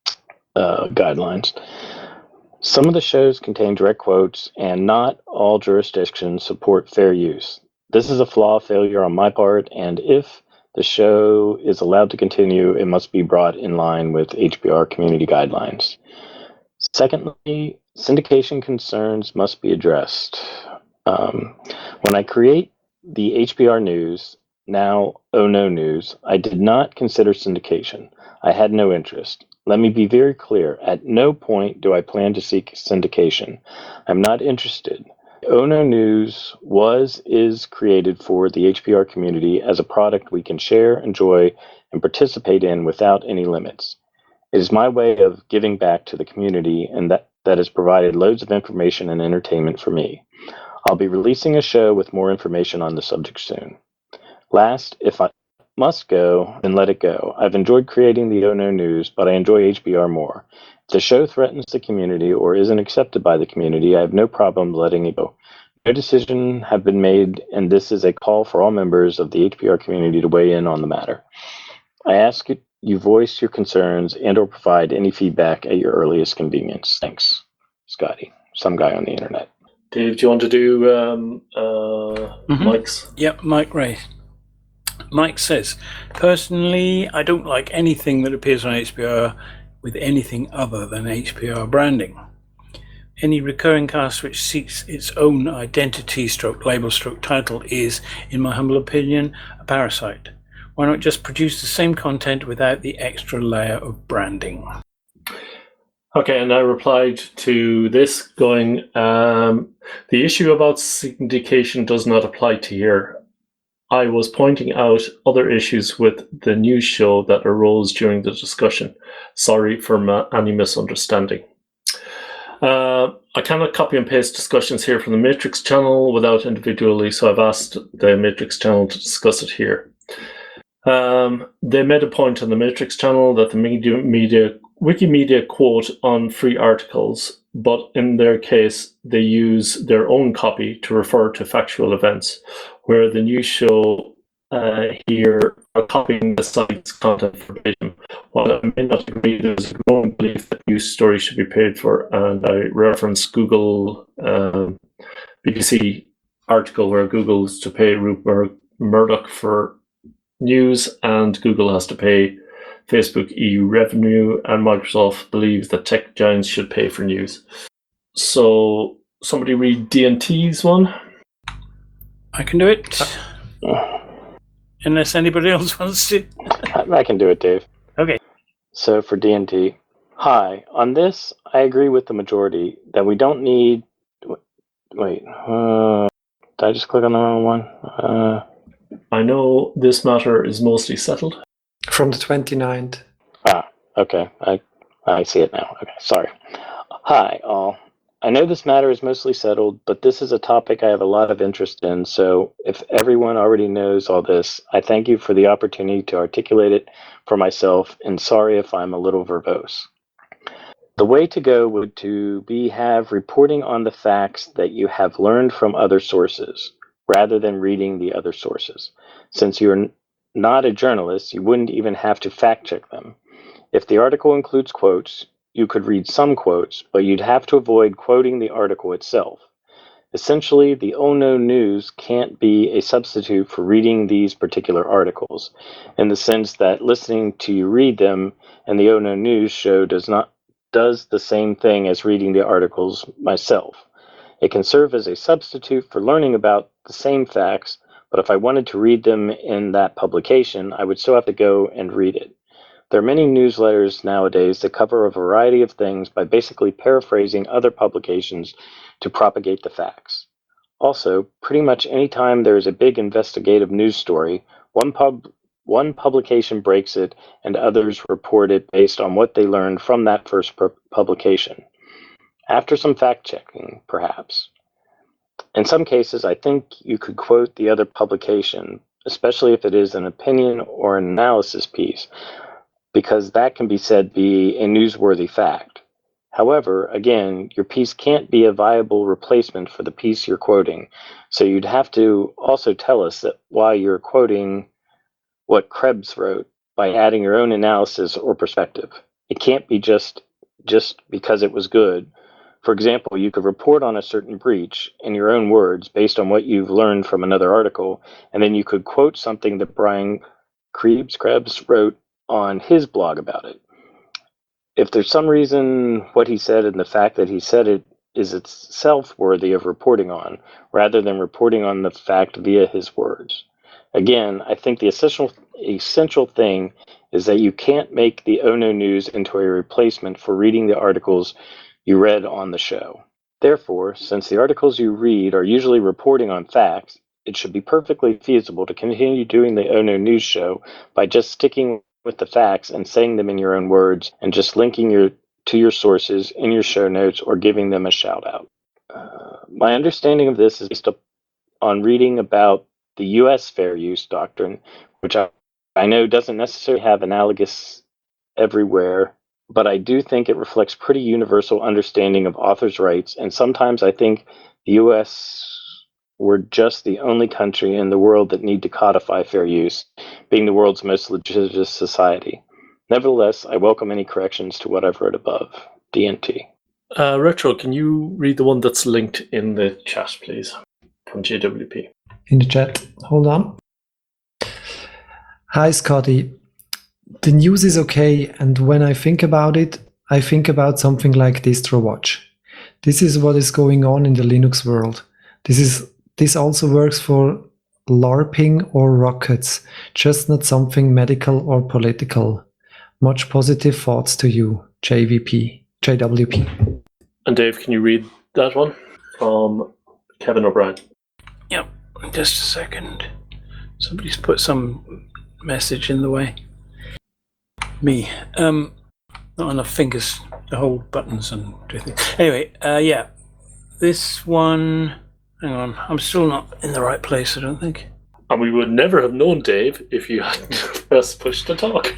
uh, guidelines. Some of the shows contain direct quotes, and not all jurisdictions support fair use. This is a flaw, failure on my part, and if the show is allowed to continue, it must be brought in line with H P R community guidelines. Secondly, syndication concerns must be addressed. Um, when I create the H P R News, now Oh No News, I did not consider syndication. I had no interest. Let me be very clear. At no point do I plan to seek syndication. I'm not interested. Oh No News was, is created for the H P R community as a product we can share, enjoy, and participate in without any limits. It is my way of giving back to the community, and that, that has provided loads of information and entertainment for me. I'll be releasing a show with more information on the subject soon. Last, if I must go, then let it go. I've enjoyed creating the Oh No News, but I enjoy H P R more. If the show threatens the community or isn't accepted by the community, I have no problem letting it go. No decision have been made, and this is a call for all members of the H P R community to weigh in on the matter. I ask you, you voice your concerns and or provide any feedback at your earliest convenience. Thanks, Scotty, some guy on the internet. Dave, do you want to do um, uh, Mhm. Mike's? Yep, Mike Ray. Mike says, personally, I don't like anything that appears on H P R with anything other than H P R branding. Any recurring cast which seeks its own identity stroke label stroke title is, in my humble opinion, a parasite. Why not just produce the same content without the extra layer of branding? Okay, and I replied to this going, um, the issue about syndication does not apply to here. I was pointing out other issues with the news show that arose during the discussion. Sorry for ma- any misunderstanding. Uh, I cannot copy and paste discussions here from the Matrix channel without individually, so I've asked the Matrix channel to discuss it here. Um, they made a point on the Matrix channel that the media, media Wikimedia quote on free articles, but in their case, they use their own copy to refer to factual events, where the news show uh, here are copying the site's content verbatim. While I may not agree, there's a growing belief that news stories should be paid for, and I reference Google uh, B B C article where Google is to pay Rupert Murdoch for news, and Google has to pay Facebook E U revenue, and Microsoft believes that tech giants should pay for news. So somebody read D and T's one? I can do it. Unless anybody else wants to. I, I can do it, Dave. Okay. So for D and T, hi. On this, I agree with the majority that we don't need. Wait, uh, did I just click on the wrong one? Uh, I know this matter is mostly settled. From the twenty-ninth. ah, okay. I I see it now. Okay, sorry. Hi, all. I know this matter is mostly settled, but this is a topic I have a lot of interest in, so if everyone already knows all this, I thank you for the opportunity to articulate it for myself, and sorry if I'm a little verbose. The way to go would to be have reporting on the facts that you have learned from other sources, rather than reading the other sources. Since you're not a journalist, you wouldn't even have to fact check them. If the article includes quotes, you could read some quotes, but you'd have to avoid quoting the article itself. Essentially, the Oh No News can't be a substitute for reading these particular articles, in the sense that listening to you read them and the Oh No News show does not does the same thing as reading the articles myself. It can serve as a substitute for learning about the same facts, but if I wanted to read them in that publication, I would still have to go and read it. There are many newsletters nowadays that cover a variety of things by basically paraphrasing other publications to propagate the facts. Also, pretty much any time there is a big investigative news story, one pub one publication breaks it and others report it based on what they learned from that first pu- publication. After some fact-checking, perhaps. In some cases, I think you could quote the other publication, especially if it is an opinion or an analysis piece, because that can be said be a newsworthy fact. However, again, your piece can't be a viable replacement for the piece you're quoting, so you'd have to also tell us that why you're quoting what Krebs wrote by adding your own analysis or perspective. It can't be just just because it was good. For example, you could report on a certain breach in your own words based on what you've learned from another article, and then you could quote something that Brian Krebs, Krebs wrote on his blog about it. If there's some reason what he said and the fact that he said it is itself worthy of reporting on, rather than reporting on the fact via his words. Again, I think the essential essential thing is that you can't make the Ono News into a replacement for reading the articles you read on the show. Therefore, since the articles you read are usually reporting on facts, it should be perfectly feasible to continue doing the Ono News show by just sticking with the facts and saying them in your own words and just linking your to your sources in your show notes or giving them a shout out. Uh, my understanding of this is based on reading about the U S fair use doctrine, which I, I know doesn't necessarily have analogous everywhere, but I do think it reflects pretty universal understanding of authors' rights, and sometimes I think the U S we're just the only country in the world that need to codify fair use, being the world's most litigious society. Nevertheless, I welcome any corrections to what I've wrote above. D N T. Uh, Retro, can you read the one that's linked in the chat, please, from J W P? In the chat, hold on. Hi, Scotty. The news is okay, and when I think about it, I think about something like DistroWatch. This is what is going on in the Linux world. This is This also works for LARPing or rockets, just not something medical or political. Much positive thoughts to you, J V P, J W P. And Dave, can you read that one from Kevin O'Brien? Yep, just a second. Somebody's put some message in the way. Me. Um, not enough fingers to hold buttons and do things. Anyway, uh, yeah, this one. Hang on, I'm still not in the right place, I don't think. And we would never have known, Dave, if you hadn't pressed push to talk.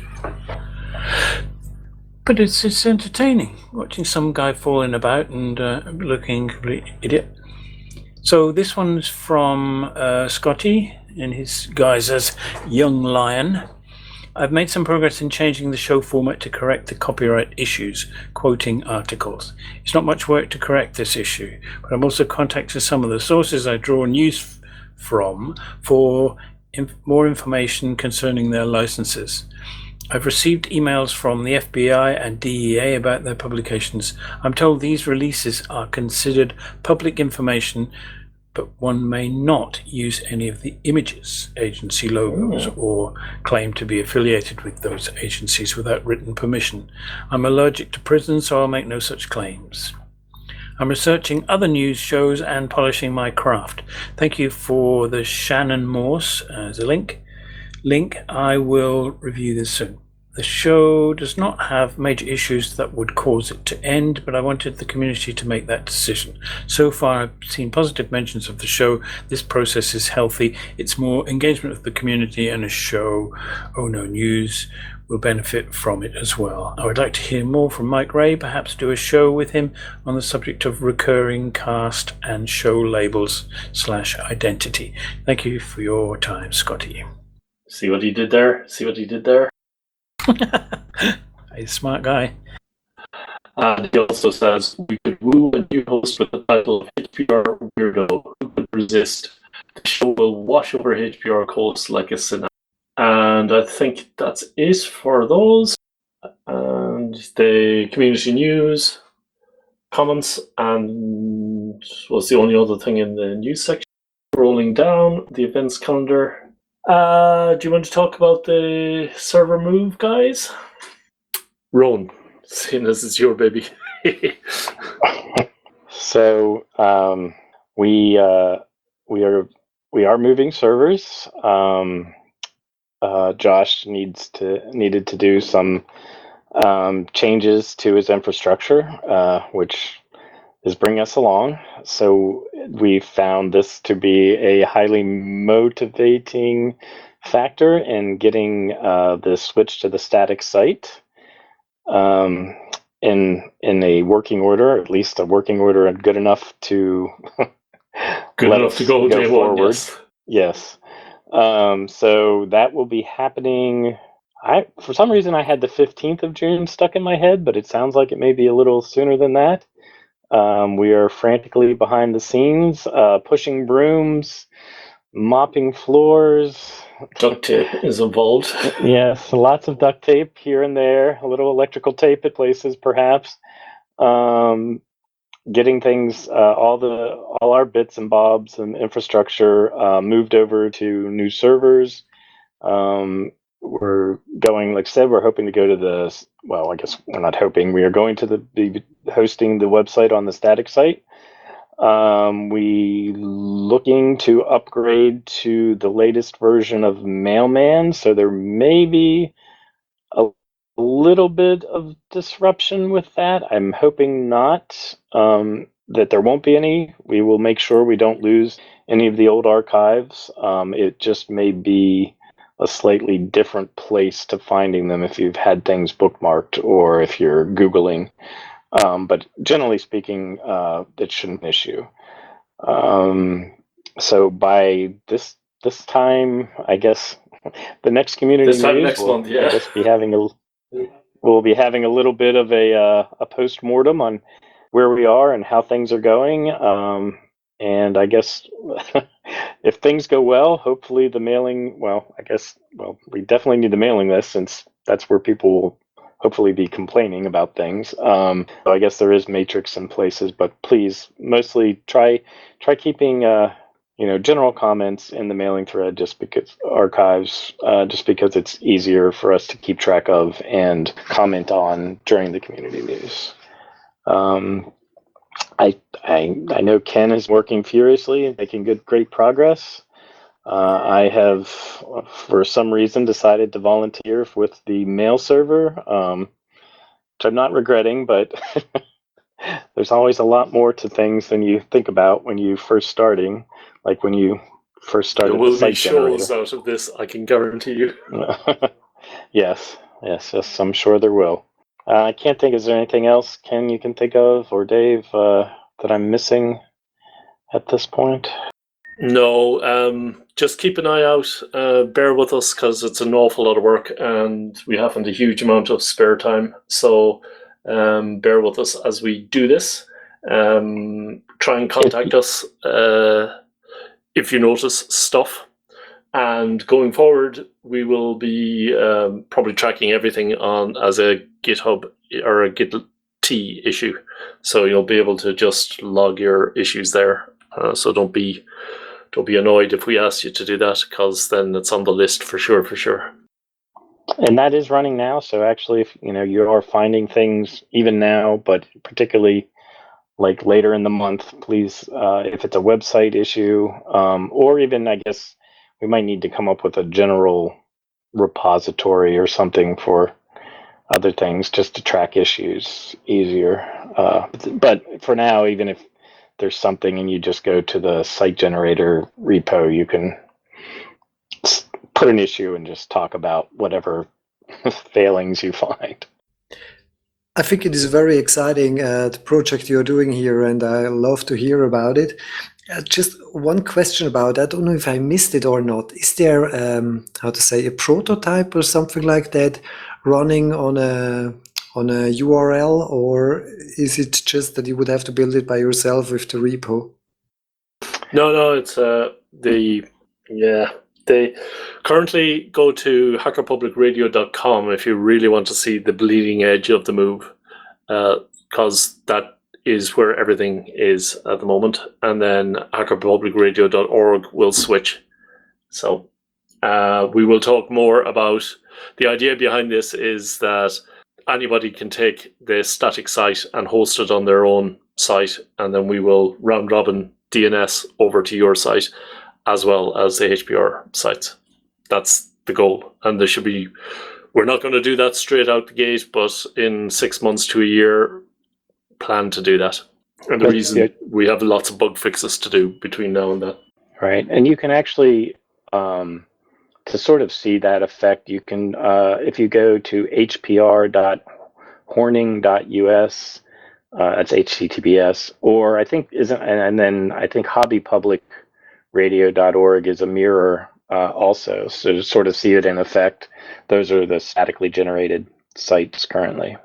But it's it's entertaining, watching some guy falling about and uh, looking complete idiot. So this one's from uh, Scotty in his guise as Young Lion. I've made some progress in changing the show format to correct the copyright issues, quoting articles. It's not much work to correct this issue, but I'm also contacting some of the sources I draw news f- from for inf- more information concerning their licenses. I've received emails from the F B I and D E A about their publications. I'm told these releases are considered public information, but one may not use any of the images, agency logos, or claim to be affiliated with those agencies without written permission. I'm allergic to prison, so I'll make no such claims. I'm researching other news shows and polishing my craft. Thank you for the Shannon Morse as a link. Link, I will review this soon. The show does not have major issues that would cause it to end, but I wanted the community to make that decision. So far, I've seen positive mentions of the show. This process is healthy. It's more engagement with the community, and a show, Ono News, will benefit from it as well. I would like to hear more from Mike Ray, perhaps do a show with him on the subject of recurring cast and show labels slash identity. Thank you for your time, Scotty. See what he did there? See what he did there? He's a smart guy. And he also says, we could woo a new host with the title of H P R Weirdo. Who could resist? The show will wash over H P R hosts like a tsunami. And I think that's it for those. And the community news, comments, and what's the only other thing in the news section? Rolling down the events calendar. Uh, do you want to talk about the server move, guys? Rowan, seeing as it's your baby. So um, we uh, we are we are moving servers. Um, uh, Josh needs to needed to do some um, changes to his infrastructure, uh, which is bringing us along. So we found this to be a highly motivating factor in getting uh, the switch to the static site um, in in a working order, at least a working order and good enough to Good let enough us to go, day forward. one, yes. Yes. Um, so that will be happening. I for some reason I had the fifteenth of June stuck in my head, but it sounds like it may be a little sooner than that. Um, we are frantically behind the scenes, uh, pushing brooms, mopping floors. Duct tape is involved. Yes, lots of duct tape here and there, a little electrical tape at places, perhaps. Um, getting things, uh, all the all our bits and bobs and infrastructure uh, moved over to new servers. Um, we're going, like I said, we're hoping to go to the, well, I guess we're not hoping, we are going to the, be hosting the website on the static site. Um, we looking to upgrade to the latest version of Mailman, so there may be a little bit of disruption with that. I'm hoping not, um, that there won't be any. We will make sure we don't lose any of the old archives. Um, it just may be a slightly different place to finding them if you've had things bookmarked or if you're Googling. Um, but generally speaking, uh, it shouldn't be an issue. Um, so by this this time, I guess the next community This time news next will, month, yeah. I guess, be having a we'll be having a little bit of a uh, a post mortem on where we are and how things are going. Um, and I guess if things go well, hopefully the mailing, well, I guess, well, we definitely need the mailing list since that's where people will hopefully be complaining about things. Um, so I guess there is matrix in places, but please mostly try try keeping uh, you know, general comments in the mailing thread just because archives, uh, just because it's easier for us to keep track of and comment on during the community news. Um, I, I I know Ken is working furiously and making good, great progress. Uh, I have, for some reason, decided to volunteer with the mail server, um, which I'm not regretting, but there's always a lot more to things than you think about when you first starting, like when you first started There will the site be shows generator. out of this, I can guarantee you. yes, yes, yes, I'm sure there will. Uh, I can't think, is there anything else, Ken, you can think of, or Dave, uh, that I'm missing at this point? No, um, just keep an eye out. Uh, bear with us because it's an awful lot of work and we haven't a huge amount of spare time. So um, bear with us as we do this. Um, try and contact us uh, if you notice stuff. And going forward, we will be um, probably tracking everything on as a GitHub or a Git T issue. So you'll be able to just log your issues there. Uh, so don't be don't be annoyed if we ask you to do that, because then it's on the list for sure, for sure. And that is running now. So actually, if you know you are finding things even now, but particularly like later in the month, please, uh, if it's a website issue, um, or even I guess we might need to come up with a general repository or something for other things just to track issues easier. Uh, but for now, even if there's something and you just go to the site generator repo, you can put an issue and just talk about whatever failings you find. I think it is very exciting, uh, the project you're doing here, and I love to hear about it. Uh, just one question about, I don't know if I missed it or not. Is there, um, how to say, a prototype or something like that running on a on a U R L, or is it just that you would have to build it by yourself with the repo? No, no, it's uh, the, yeah, they currently go to hacker public radio dot com if you really want to see the bleeding edge of the move, because uh, that is where everything is at the moment. And then hacker public radio dot org will switch. So uh, we will talk more about the idea behind this is that anybody can take the static site and host it on their own site, and then we will round robin D N S over to your site as well as the H P R sites. That's the goal, and there should be. We're not going to do that straight out the gate, but in six months to a year, plan to do that. And the But, reason yeah. we have lots of bug fixes to do between now and then. Right. And you can actually, um, to sort of see that effect, you can, uh, if you go to h p r dot horning dot u s, uh, that's H T T P S, or I think isn't, and, and then I think hobby public radio dot org is a mirror uh, also. So to sort of see it in effect, those are the statically generated sites currently.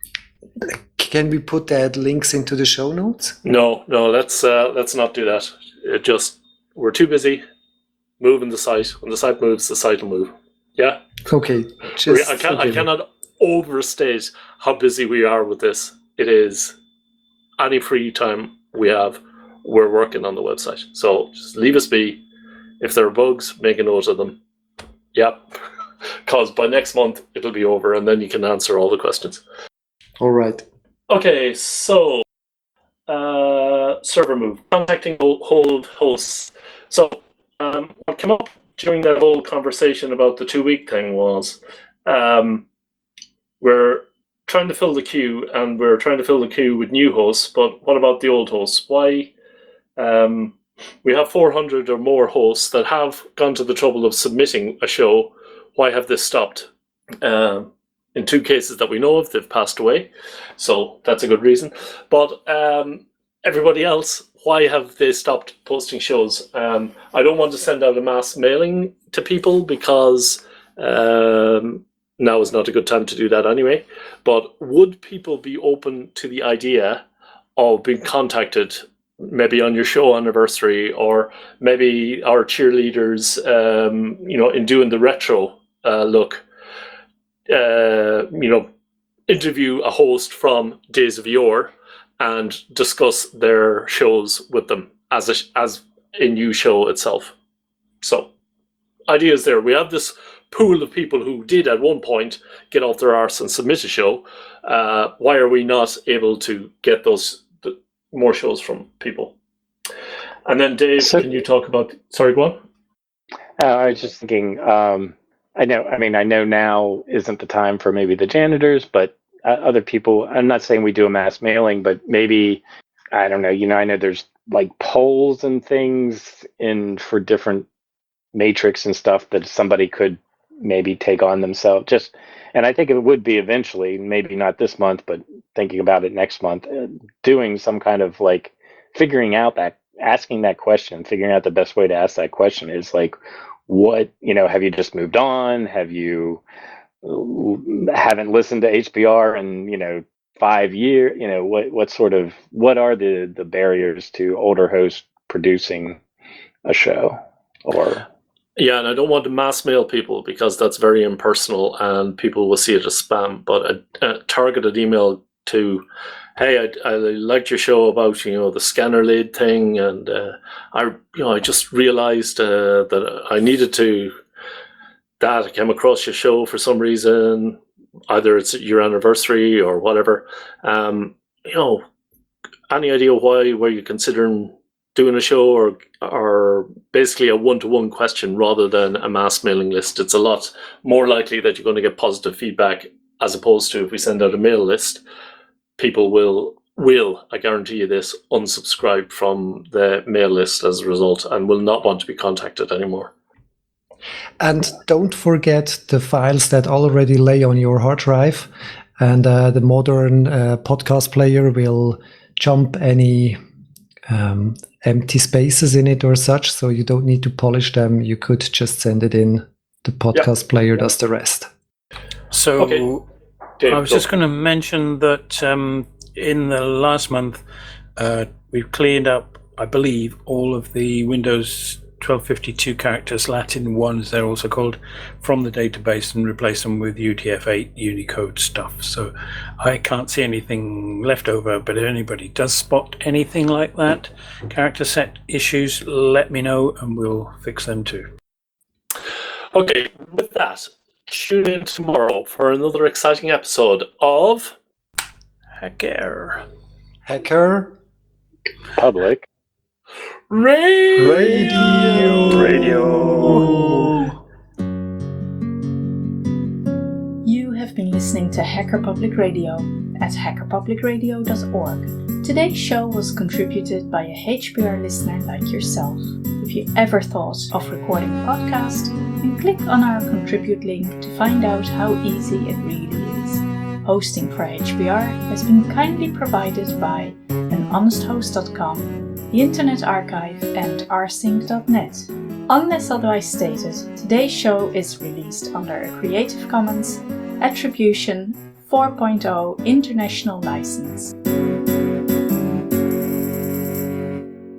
Can we put that links into the show notes? No, no, let's uh, let's not do that. It just we're too busy moving the site. When the site moves, the site will move. Yeah. Okay. Just I, can, I okay. cannot overstate how busy we are with this. It is any free time we have, we're working on the website. So just leave us be. If there are bugs, make a note of them. Yep. Because by next month, it'll be over, and then you can answer all the questions. All right. Okay, so uh, server move, contacting hold hosts. So um, what came up during that whole conversation about the two-week thing was um, we're trying to fill the queue, and we're trying to fill the queue with new hosts, but what about the old hosts? Why? Um, we have four hundred or more hosts that have gone to the trouble of submitting a show. Why have this stopped? Um, In two cases that we know of, they've passed away. So that's a good reason. But um, everybody else, why have they stopped posting shows? Um, I don't want to send out a mass mailing to people because um, now is not a good time to do that anyway. But would people be open to the idea of being contacted maybe on your show anniversary, or maybe our cheerleaders, um, you know, in doing the retro uh, look? Uh, you know, interview a host from Days of Yore and discuss their shows with them as a, as a new show itself. So, ideas there. We have this pool of people who did at one point get off their arse and submit a show. Uh, why are we not able to get those the, more shows from people? And then, Dave, So- can you talk about? Sorry, go on. Uh, I was just thinking. Um, I know. I mean, I know now isn't the time for maybe the janitors, but uh, other people. I'm not saying we do a mass mailing, but maybe I don't know. You know, I know there's like polls and things in for different matrix and stuff that somebody could maybe take on themselves. Just, and I think it would be eventually, maybe not this month, but thinking about it next month, uh, doing some kind of like figuring out that, asking that question, figuring out the best way to ask that question is like, what, you know, have you just moved on? Have you haven't listened to H P R in, you know, five years? You know, what, what sort of, what are the, the barriers to older hosts producing a show? Or Yeah, and I don't want to mass mail people because that's very impersonal and people will see it as spam. But a, a targeted email to, hey, I, I liked your show about, you know, the scanner lid thing, and uh, I, you know, I just realized uh, that I needed to. That I came across your show for some reason, either it's your anniversary or whatever. Um, you know, any idea why were you considering doing a show, or or basically a one-to-one question rather than a mass mailing list? It's a lot more likely that you're going to get positive feedback as opposed to if we send out a mail list, people will will I guarantee you this unsubscribe from the mail list as a result and will not want to be contacted anymore. And don't forget the files that already lay on your hard drive, and uh, the modern uh, podcast player will jump any um, empty spaces in it or such, so you don't need to polish them. You could just send it in. The podcast yep. player does the rest. So okay. Dave, I was go. just going to mention that um, in the last month, uh, we've cleared up, I believe, all of the Windows twelve fifty-two characters, Latin ones, they're also called, from the database and replace them with U T F eight Unicode stuff. So I can't see anything left over, but if anybody does spot anything like that, character set issues, let me know and we'll fix them too. Okay, with that, tune in tomorrow for another exciting episode of Hacker. Hacker. Public. Radio. Radio. listening to Hacker Public Radio at hacker public radio dot org. Today's show was contributed by a H P R listener like yourself. If you ever thought of recording a podcast, then click on our contribute link to find out how easy it really is. Hosting for H P R has been kindly provided by an honest host dot com, the Internet Archive and r sync dot net. Unless otherwise stated, today's show is released under a Creative Commons Attribution four point oh International License.